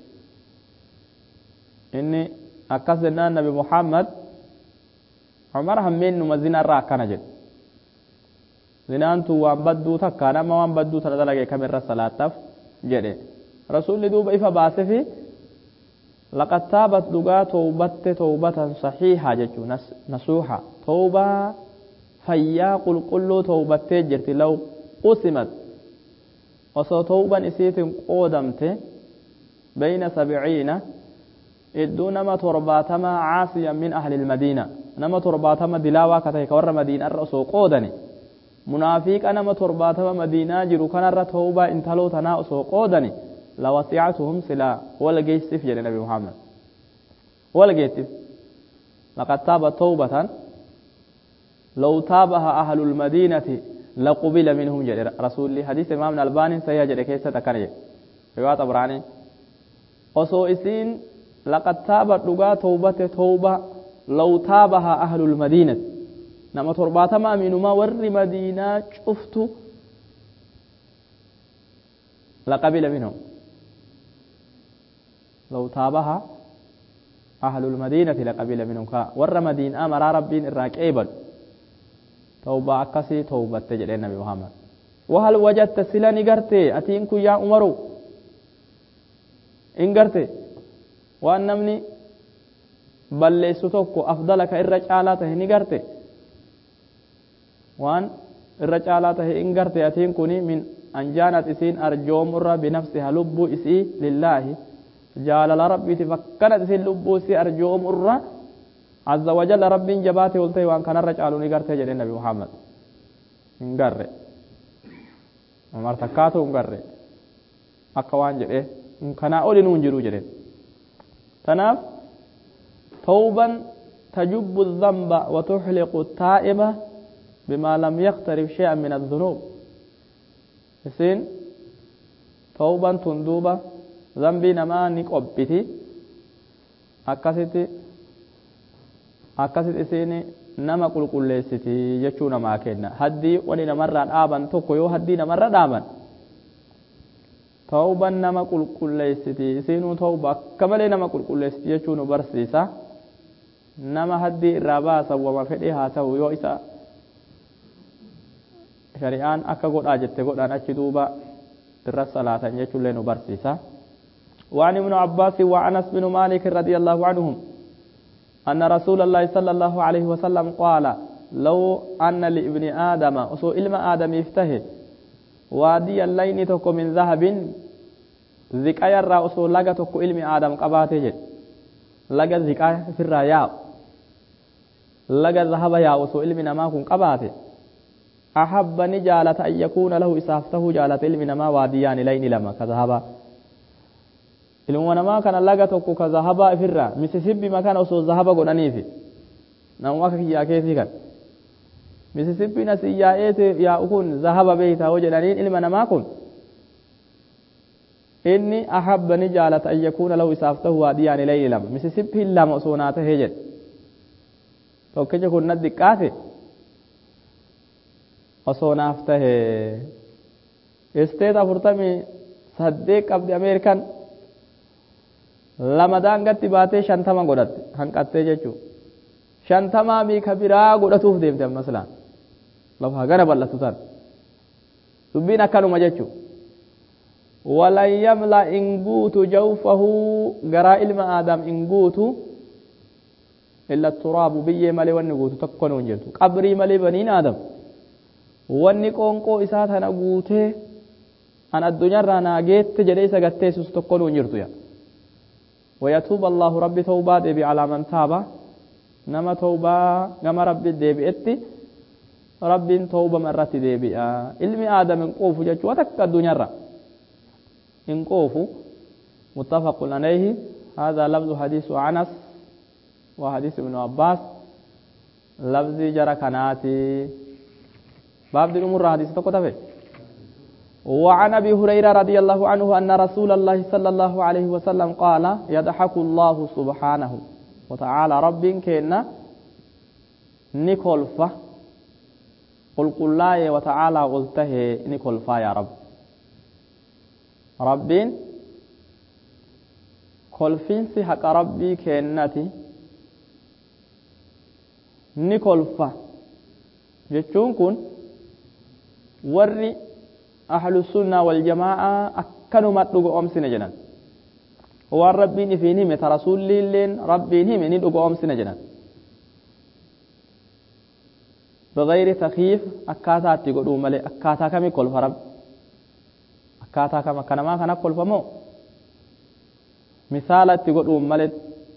inni akkas jennaan nabi Muhammad Umar hammeen numa zinaarraa akkana jedhe zinaantu waan badduu takka nama waan badduu tana dalage kamirra salaattaaf jedhe rasuulli duuba ifa baase fi laqad taabat dhugaa tawbatte tawbatan sahihaa jechuun nasuuha tawbaa fayyaa qulqulluu tawbattee jirti law qusimat osoo tawban isiitiin qoodamte bayna sabciina idduu nama torbaatamaa caasiyan min ahli ilmadiina nama torbaatama dilaawaa ka tahe ka warra madiinaarra osoo qoodani munaafiqa nama torbaatama madiinaa jiru kanarra tawbaa intaloo tanaa osoo qoodani lawasi'atuhum silaa wal geessif jedhe nabi Muhammad wal geessif laqad taabat tawbatan law taabaha ahlul madiinati laqubila minhum jedhe rasuulli hadiis imaam albaanin sahiha jedhe keessatti akkana jedhe riwaayat abraanii osoo isiin laqad taabat dhugaa tawbate tawba law taabaha ahlul madiinati nama torbaatama aminumaa warri madiinaa cuftu laqabila minhum law taabaha ahlul madiinati laqabila minhum ka warra madiinaa maraa rabbiin irraa qeebalu tawba akkasii tawbatte jedheen nabi Muhammad wahal wajadta sila ni garte atiin kun yaa umaru in garte waan namni balleessu tokko afdala ka irra caalaa tahe ni garte waan irra caalaa tahe in garte atiin kuni min anjaanat isiin arjoomurra binafsiha lubbuu isii lillaahi jaalala rabbiiti fakkanat isiin lubbuu isii arjoomurra azza wa jalla rabbiin jabaate oltee waan kanarra caalu ni garte jedhe nabi Muhammad hin garre Umar takkaatu hin garre akka waan jedhe kanaa oli nuun jiru jedhe tanaaf tawban tajubbu dhanba wa tuhliqu taa'iba bima lam yaqtarif shay'an min adh-dhunub isin tawban tunduba dhanbi namaa ni qobbiti akkasitti akkasit isin nama qulqulleessiti jechuu namaa kenna haddii wani namarraa dhaaban tokko yoo haddii namarra dhaaban tawban nama qulqulleessiti isinuu tawba akka malee nama qulqulleessiti jechuu nu barsiisa nama haddii irraa baasan wama fedhee haa ta'u yoo isa shari'aan akka godhaa jette godhaan achi duuba irra salaatan jechuullee nu barsiisa وعن ابن عباس وأنس بن مالك رضي الله عنهم أن رسول الله صلى الله عليه وسلم قال لو أن لابن آدم أصو علم آدم يفته وادي اللين تكو من ذهب ذكايا الرا أصو لغا تكو علم آدم قباته لغا ذكايا في الرياء لغا ذهب يا أصو علم نماكم قباته أحب نجالة أن يكون له إسافته جالة علم نما واديان لين لما كذهبا ilmu namaa kana laga tokko ka zahaba ifirra misisibbi makana osoo zahaba godhaniifi namu akka kiyyaa keetii kan misisibbi nasiyyaa'eete yaa ukun zahaba beeytaa hoo jedhaniin ilma namaa kun inni ahabba ni jaalata an yakuuna lahu isaaf tahu waadiyaani layli lama misisibbi lama osoo naa tahee jedhe tokkicha kun na diqqaate osoo naaf tahee isteet afurtamii saddeet qabdi ameerikan lamadaan gatti baatee shantama godhatte hanqattee jechuun shantamaa miika biraa godhatuuf deemte ammas laan lafa hagana bal'atu tan dubbiin akkanuma jechuun walan yamla in guutu jawfahu garaa ilma aadam in guutu illa turaabu biyyee malee wanni guutu tokko nuun jirtu qabrii malee baniin aadam wanni qoonqoo isaa tana guutee an addunyaarraa naa geette jedhee isa gatteessus tokko nuun jirtu yaa ويتوب الله ربي توبة دبي على من تاب نما توبة نما ربي دبي اتي ربي توبة مرة دبي علمي آدم انقوف جاتش وتك الدنيا را انقوف متفق عليه هذا لفظ حديث عنس وحديث ابن عباس لفظ جرى كناتي باب دي الأمور حديث تقول وعن ابي هريره رضي الله عنه ان رسول الله صلى الله عليه وسلم قال يضحك الله سبحانه وتعالى رب كنا نيكولفا قل قل لا وتعالى قلته إني كلفا يا رب ربين كلفينسي حق ربي كنتي ni kolfa jechuun kun warri ahlus sunnaa wal jamaa akkanuma dhugoomsine jedhan waan rabbiin ifiin hime ta rasuulilleen rabbiin hime ni dhugoomsine jedhan bigayri takhiif akkaataa itti godhuu malee akkaataa kamii kolfa rabbi akkaataa kam akka namaa kana kolfamoo misaala itti godhuu malee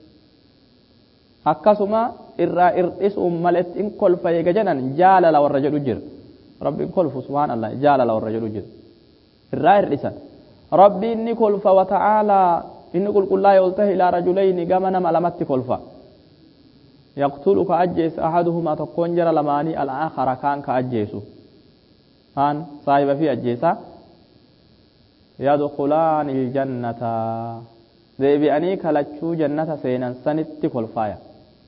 akkasuma irraa irdhisuun maletti in kolfa eega jedhan jaalala warra jedhu jira rabbiin kolfu subhaanallah jaalala warra jedhu jira irraa irdhisan rabbi inni kolfa wa ta'aalaa inni qulqullaa'e ol tahe ilaa rajulayni gama nama lamatti kolfa yaqtulu ka ajjeesu ahaduhumaa tokkoon jara lamaanii al'aakhara kaan ka ajjeesu kaan saahiba fi ajjeesa yadkhulaani iljannata deebi'anii kalachuu jannata seenan sanitti kolfaaya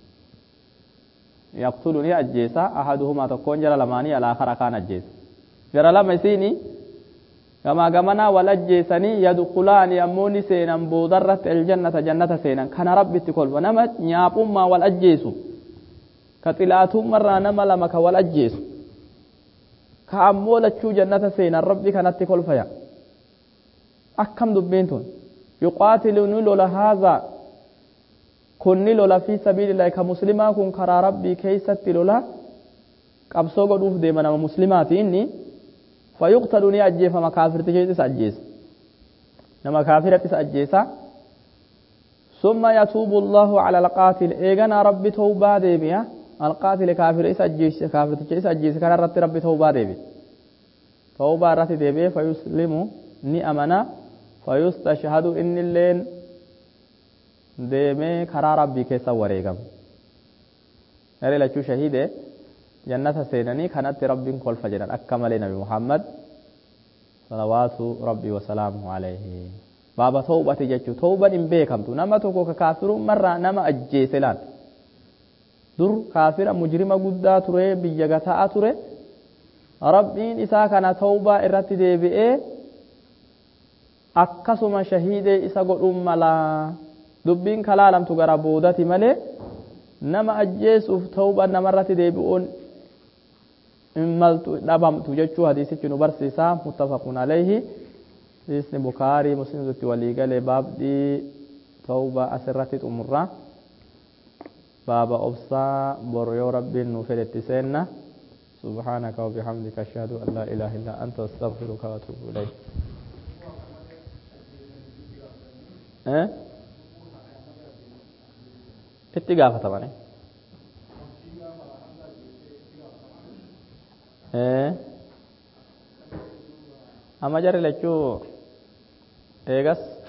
يقتلني أجيسا أحدهما تكون جرى لماني الآخر كان أجيس جرى لما يسيني كما قمنا والأجيسني يدخلان يموني سينا بودرة الجنة جنة سينا كان ربي تقول ونمت نيابهم والأجيس كتلاتهم مرة نما لمك والأجيس كأمولة شو جنة سينا ربي كانت تقول فيا أكم دبينتون يقاتلون لولا هذا kunni lola fi sabilillahi ka muslimaa kun karaa rabbii keessatti lola qabsoo godhuuf deema nama muslimaati inni fayuqtalu ni ajjeefama kaafirti keessis ajjeesa nama kaafirattis ajjeesa summa yatuubu allahu ala alqaatil eegana rabbi tawbaa deebi'a alqaatil kaafira isa ajjeesa kaafirticha isa ajjeesa kana irratti rabbi tawbaa deebi'a tawbaa irratti deebi'ee fayuslimu ni amana fayustashhadu innilleen deemee karaa rabbii keessa wareegama garee lachuu shahiide jannata seenanii kanatti rabbiin kolfa jedhan akka malee nabi muhammad salawaatu rabbii wasalaamuhu alayhi baaba tawbati jechuu tawban hin beekamtu nama tokko ka kaafirummarraa nama ajjeese laal dur kaafira mujrima guddaa ture biyya gataa ture rabbiin isaa kana tawbaa irratti deebi'ee akkasuma shahiide isa godhun malaa dubbiin kalaalamtu gara boodati malee nama ajjeesuuf tawbaan namarratti deebi'uun imaltu dhabamtu jechuu hadiisichi nu barsiisa muttafaqun alayhi isni bukaarii muslimti walii galee baabdii tawbaa asirratti xumurra baaba obsaa bor yoo rabbiin nu fedhetti seenna subhaanaka wa bihamdika ashhadu an laa ilaaha illaa anta astaghfiruka wa atuubu ilayk eh itti gaafatamani eh amma jarri lachuu eegas